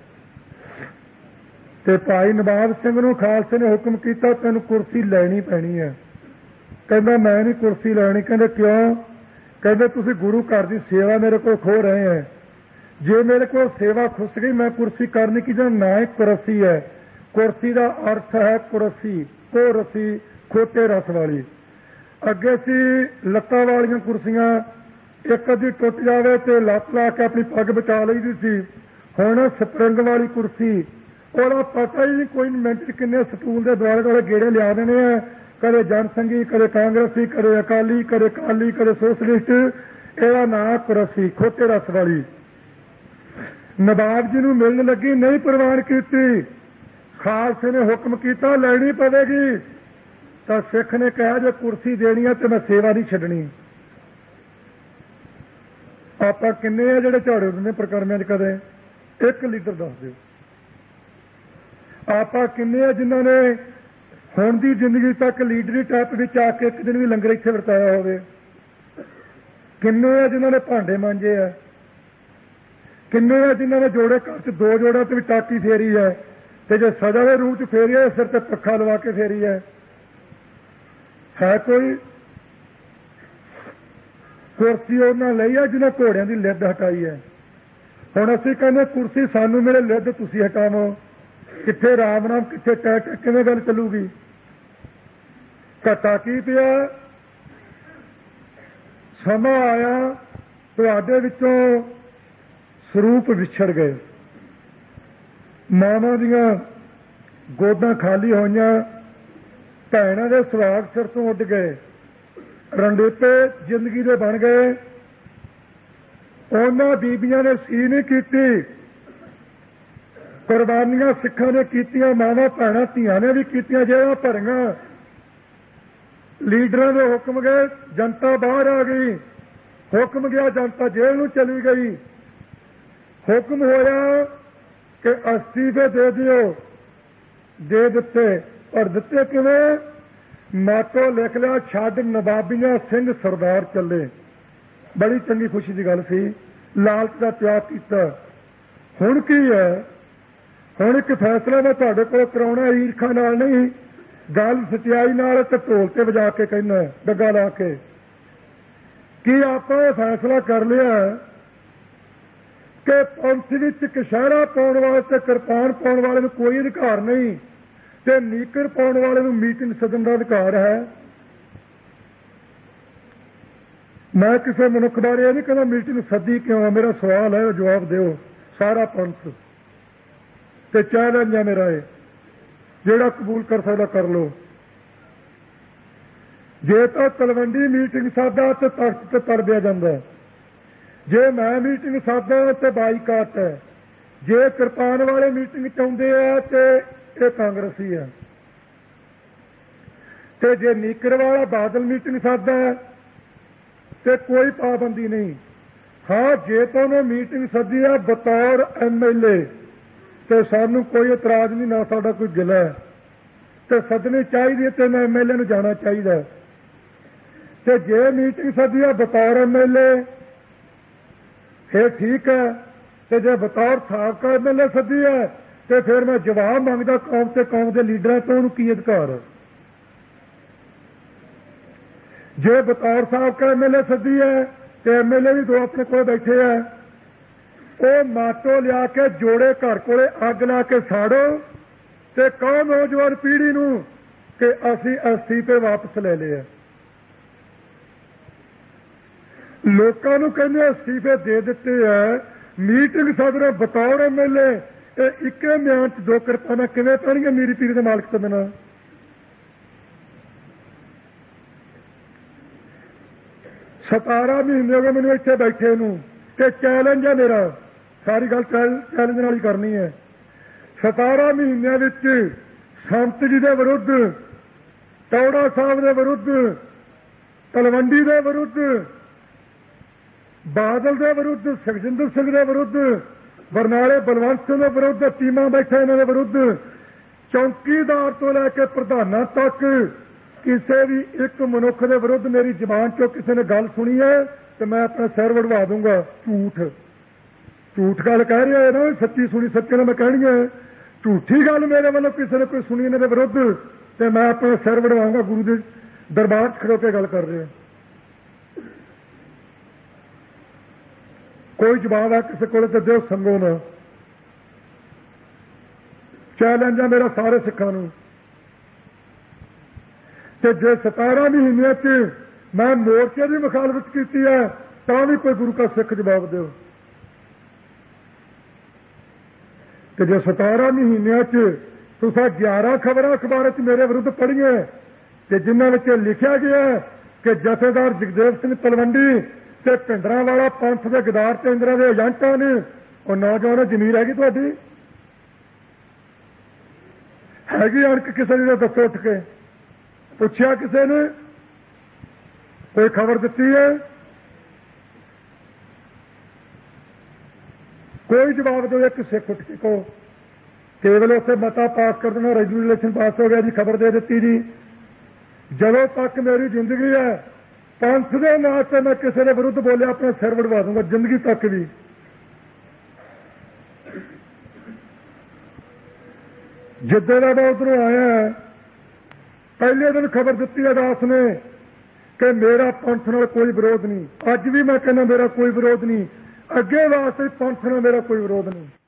ਤੇ ਭਾਈ ਨਵਾਬ ਸਿੰਘ ਨੂੰ ਖਾਲਸੇ ਨੇ ਹੁਕਮ ਕੀਤਾ ਤੈਨੂੰ ਕੁਰਸੀ ਲੈਣੀ ਪੈਣੀ ਹੈ। ਕਹਿੰਦਾ ਮੈਂ ਨਹੀਂ ਕੁਰਸੀ ਲੈਣੀ। ਕਹਿੰਦੇ ਕਿਉਂ? ਕਹਿੰਦੇ ਤੁਸੀਂ ਗੁਰੂ ਘਰ ਦੀ ਸੇਵਾ ਮੇਰੇ ਕੋਲ ਖੋ ਰਹੇ ਹੈ। ਜੇ ਮੇਰੇ ਕੋਲ ਸੇਵਾ ਖੁੱਸ ਗਈ ਮੈਂ ਕੁਰਸੀ ਕਰਨੀ ਕੀ? ਜਾਂ ਨਾ ਹੀ ਕੁਰਸੀ ਹੈ। ਕੁਰਸੀ ਦਾ ਅਰਥ ਹੈ ਕੁਰਸੀ, ਕੋ ਰਸੀ, ਖੋਤੇ ਰਸ ਵਾਲੀ। ਅੱਗੇ ਸੀ ਲੱਤਾਂ ਵਾਲੀਆਂ ਕੁਰਸੀਆਂ, ਇੱਕ ਅੱਧੀ ਟੁੱਟ ਜਾਵੇ ਤੇ ਲੱਤ ਲਾ ਕੇ ਆਪਣੀ ਪੱਗ ਬਚਾ ਲਈਦੀ ਸੀ। ਹੁਣ ਸਪਰਿੰਗ ਵਾਲੀ ਕੁਰਸੀ, ਉਹਦਾ ਪਤਾ ਹੀ ਨਹੀਂ ਕੋਈ ਮਿੰਟ 'ਚ ਕਿੰਨੇ ਸਟੂਲ ਦੇ ਦੁਆਲੇ ਦੁਆਲੇ ਗੇੜੇ ਲਿਆ ਦੇਣੇ ਆ। ਕਦੇ ਜਨਸੰਘੀ, ਕਦੇ ਕਾਂਗਰਸੀ, ਕਦੇ ਅਕਾਲੀ, ਕਦੇ ਕਾਲੀ, ਕਦੇ ਸੋਸ਼ਲਿਸਟ। ਇਹਦਾ ਨਾਂ ਕੁਰਸੀ, ਖੋਤੇ ਰਸ ਵਾਲੀ। ਨਵਾਬ ਜੀ ਨੂੰ ਮਿਲਣ ਲੱਗੀ, ਨਹੀਂ ਪ੍ਰਵਾਨ ਕੀਤੀ। ਖਾਲਸੇ ਨੇ ਹੁਕਮ ਕੀਤਾ ਲੈਣੀ ਪਵੇਗੀ। ਤਾਂ ਸਿੱਖ ਨੇ ਕਿਹਾ ਜੇ ਕੁਰਸੀ ਦੇਣੀ ਹੈ ਤੇ ਮੈਂ ਸੇਵਾ ਨਹੀਂ ਛੱਡਣੀ। ਆਪਾਂ ਕਿੰਨੇ ਆ ਜਿਹੜੇ ਝਾੜੇ ਦਿੰਦੇ ਪ੍ਰਕਰਮਾਂ 'ਚ? ਕਦੇ ਇੱਕ ਲੀਡਰ ਦੱਸ ਦਿਓ। ਆਪਾਂ ਕਿੰਨੇ ਆ ਜਿਨ੍ਹਾਂ ਨੇ ਹੁਣ ਦੀ ਜ਼ਿੰਦਗੀ ਤੱਕ ਲੀਡਰੀ ਟਾਈਪ ਵਿੱਚ ਆ ਕੇ ਇੱਕ ਦਿਨ ਵੀ ਲੰਗਰ ਇੱਥੇ ਵਰਤਾਇਆ ਹੋਵੇ? ਕਿੰਨੇ ਆ ਜਿਨ੍ਹਾਂ ਨੇ ਭਾਂਡੇ ਮਾਂਜੇ ਆ? ਕਿੰਨੇ ਆ ਜਿਨ੍ਹਾਂ ਨੇ ਜੋੜੇ ਘਰ 'ਚ 2 ਜੋੜਿਆਂ ਤੇ ਵੀ ਟਾਕੀ ਫੇਰੀ ਹੈ? ਤੇ ਜੇ ਸਜ਼ਾ ਦੇ ਰੂਪ 'ਚ ਫੇਰੀ ਹੈ, ਸਿਰ ਤੇ ਪੱਖਾ ਲਵਾ ਕੇ ਫੇਰੀ ਹੈ ਕੋਈ? ਕੁਰਸੀ ਉਹਨਾਂ ਲਈ ਹੈ ਜਿਹਨਾਂ ਘੋੜਿਆਂ ਦੀ ਲਿੱਦ ਹਟਾਈ ਹੈ। ਹੁਣ ਅਸੀਂ ਕਹਿੰਦੇ ਕੁਰਸੀ ਸਾਨੂੰ ਮਿਲੇ, ਲਿੱਦ ਤੁਸੀਂ ਹਟਾਵੋ। ਕਿੱਥੇ ਰਾਮ ਨਾਮ, ਕਿੱਥੇ ਟੈਟ, ਕਿਵੇਂ ਗੱਲ ਚੱਲੂਗੀ? ਘਾਟਾ ਕੀ ਪਿਆ? ਸਮਾਂ ਆਇਆ ਤੁਹਾਡੇ ਵਿੱਚੋਂ ਸਰੂਪ ਵਿਛੜ ਗਏ, ਮਾਵਾਂ ਦੀਆਂ ਗੋਦਾਂ ਖਾਲੀ ਹੋਈਆਂ, ਭੈਣਾਂ ਦੇ ਸੁਹਾਗ ਸਿਰ ਤੋਂ ਉੱਡ ਗਏ, ਰੰਡੇਪੇ ਜ਼ਿੰਦਗੀ ਦੇ ਬਣ ਗਏ। ਉਹਨਾਂ ਬੀਬੀਆਂ ਨੇ ਸੀ ਨਹੀਂ ਕੀਤੀ, ਕੁਰਬਾਨੀਆਂ ਸਿੱਖਾਂ ਨੇ ਕੀਤੀਆਂ, ਮਾਵਾਂ ਭੈਣਾਂ ਧੀਆਂ ਨੇ ਵੀ ਕੀਤੀਆਂ, ਜੇਲ੍ਹਾਂ ਭਰੀਆਂ। ਲੀਡਰਾਂ ਦੇ ਹੁਕਮ ਗਏ, ਜਨਤਾ ਬਾਹਰ ਆ ਗਈ। ਹੁਕਮ ਗਿਆ, ਜਨਤਾ ਜੇਲ੍ਹ ਨੂੰ ਚਲੀ ਗਈ। ਹੁਕਮ ਹੋਇਆ ਕਿ ਅਸਤੀਫੇ ਦੇ ਦਿਓ, ਦੇ ਦਿੱਤੇ। पर दिते किवें? माटो लिख लिया छड्ड नवाबियां सिंह सरदार चले। बड़ी चंगी खुशी की गल सी, लालच का त्याग किया। हुण की है? हुण एक फैसला मैं तुहाडे कोल कराउणा ईरखा नाल नहीं, गल सच्चाई नाल ते ढोल ते वजा के कहना डग्गा ला के कि आपां फैसला कर लिया कि पंथ विच कशहरा पाउण वाले ते किरपान पाउण वाले नूं कोई अधिकार नहीं ते नीकर पाउण वाले नूं मीटिंग सदन का अधिकार है। मैं किसी मनुख बारे नहीं कहना मीटिंग सदी क्यों है, मेरा सवाल है जवाब दो। सारा पंथ ते चैलेंज है मेरा, जेड़ा कबूल कर सकदा कर लो। जे तो तलवंडी मीटिंग सादा तो तख्त ते तर दिया जाता है, जे मैं मीटिंग सादा तो बाईकाट है, जे किरपान वाले मीटिंग चाहते हैं तो ये कांग्रेसी है, तो जे नीकर वाला बादल मीटिंग सादा है तो कोई पाबंदी नहीं। हाँ जे तो उन्हें मीटिंग सदी है बतौर MLA तो सानू कोई इतराज नहीं, ना साडा कोई गिला है, तो सदनी चाहिए तो MLA नूं जाना चाहिए। तो जे मीटिंग सदी है बतौर MLA फिर ठीक है, तो जे बतौर साबका MLA सदी है तो फिर मैं जवाब मंगदा कौम से कौम के लीडर तो उन्होंने की अधिकार है। जे बतौर साबका MLA सदी है तो MLA भी दो अपने को बैठे है, वो माटो लिया के जोड़े घर को अग ला के साड़ो तो कहो नौजवान पीढ़ी नूं कि असी अस्तीफे वापस ले लिया। लोगों नूं कहने अस्तीफे दे दिते है, मीटिंग सदर बतौर MLA एक म्यान च दो किरपाना किवें पैणगीआं मीरी पीरी दे मालक ते बिना? 17 महीने हो गए मैनूं इत्थे बैठे नूं ते चैलेंज है मेरा, सारी गल चैलेंज नाल ही करनी है। 17 महीनों विच संत जी के विरुद्ध, टौड़ा साहब के विरुद्ध, तलवंडी के विरुद्ध, बादल के विरुद्ध, सुखजिंदर सिंह के विरुद्ध, बरनाले बलवंत सिंह के विरुद्ध टीमां बैठे इन्हां दे विरुद्ध, चौकीदार तो लैके प्रधानां तक किसी भी एक मनुख के विरुद्ध मेरी जबान चो किसी ने गल सुनी है तो मैं अपना सिर वड़वा दूंगा। झूठ गल कह रहा है ना, सच्ची सुनी सच्चे ने मैं कहनी है। झूठी गल मेरे वालों किसी ने कोई सुनी इन्हां दे विरुद्ध तो मैं अपना सिर वड़वाऊंगा। गुरु के दरबार च खड़ो के गल कर रहे हैं, कोई जवाब है किसी को तो दो, संगो ना। चैलेंज है मेरा सारे सिखां नूं कि जे 17 महीनों च मैं मोर्चे की मुखालफत की है तो भी कोई गुरु का सिख जवाब दो। कि जो 17 महीनों च तुसां 11 खबर अखबार च मेरे विरुद्ध पढ़िया कि जिन्होंने लिखा गया कि जथेदार जगदेव सिंह तलवंडी ते भिंडरांवाला पंथ के गदार ते इंदिरा के एजेंट ने, और नौजवानों जमीर हैगी तुहाडी? हैगी अणक किसी ने? दसो उठ के पूछया किसी ने? कोई खबर दी है? कोई जवाब दो। एक सिख उठ के कहो, केवल उसे मता पास कर देना, रेगुलेशन पास हो गया जी, खबर दे दी जी। जदों तक मेरी जिंदगी है पंथ के नाम से मैं किसी के विरुद्ध बोलिया अपना सिर वड़वा दूंगा, जिंदगी तक भी। जिद्दे का मैं उधरों आया पहले दिन खबर दी है दास ने कि मेरा पंथ नाल कोई विरोध नहीं। अज भी मैं कहना मेरा कोई विरोध नहीं, अगे वास्ते पंथ नाल मेरा कोई विरोध नहीं।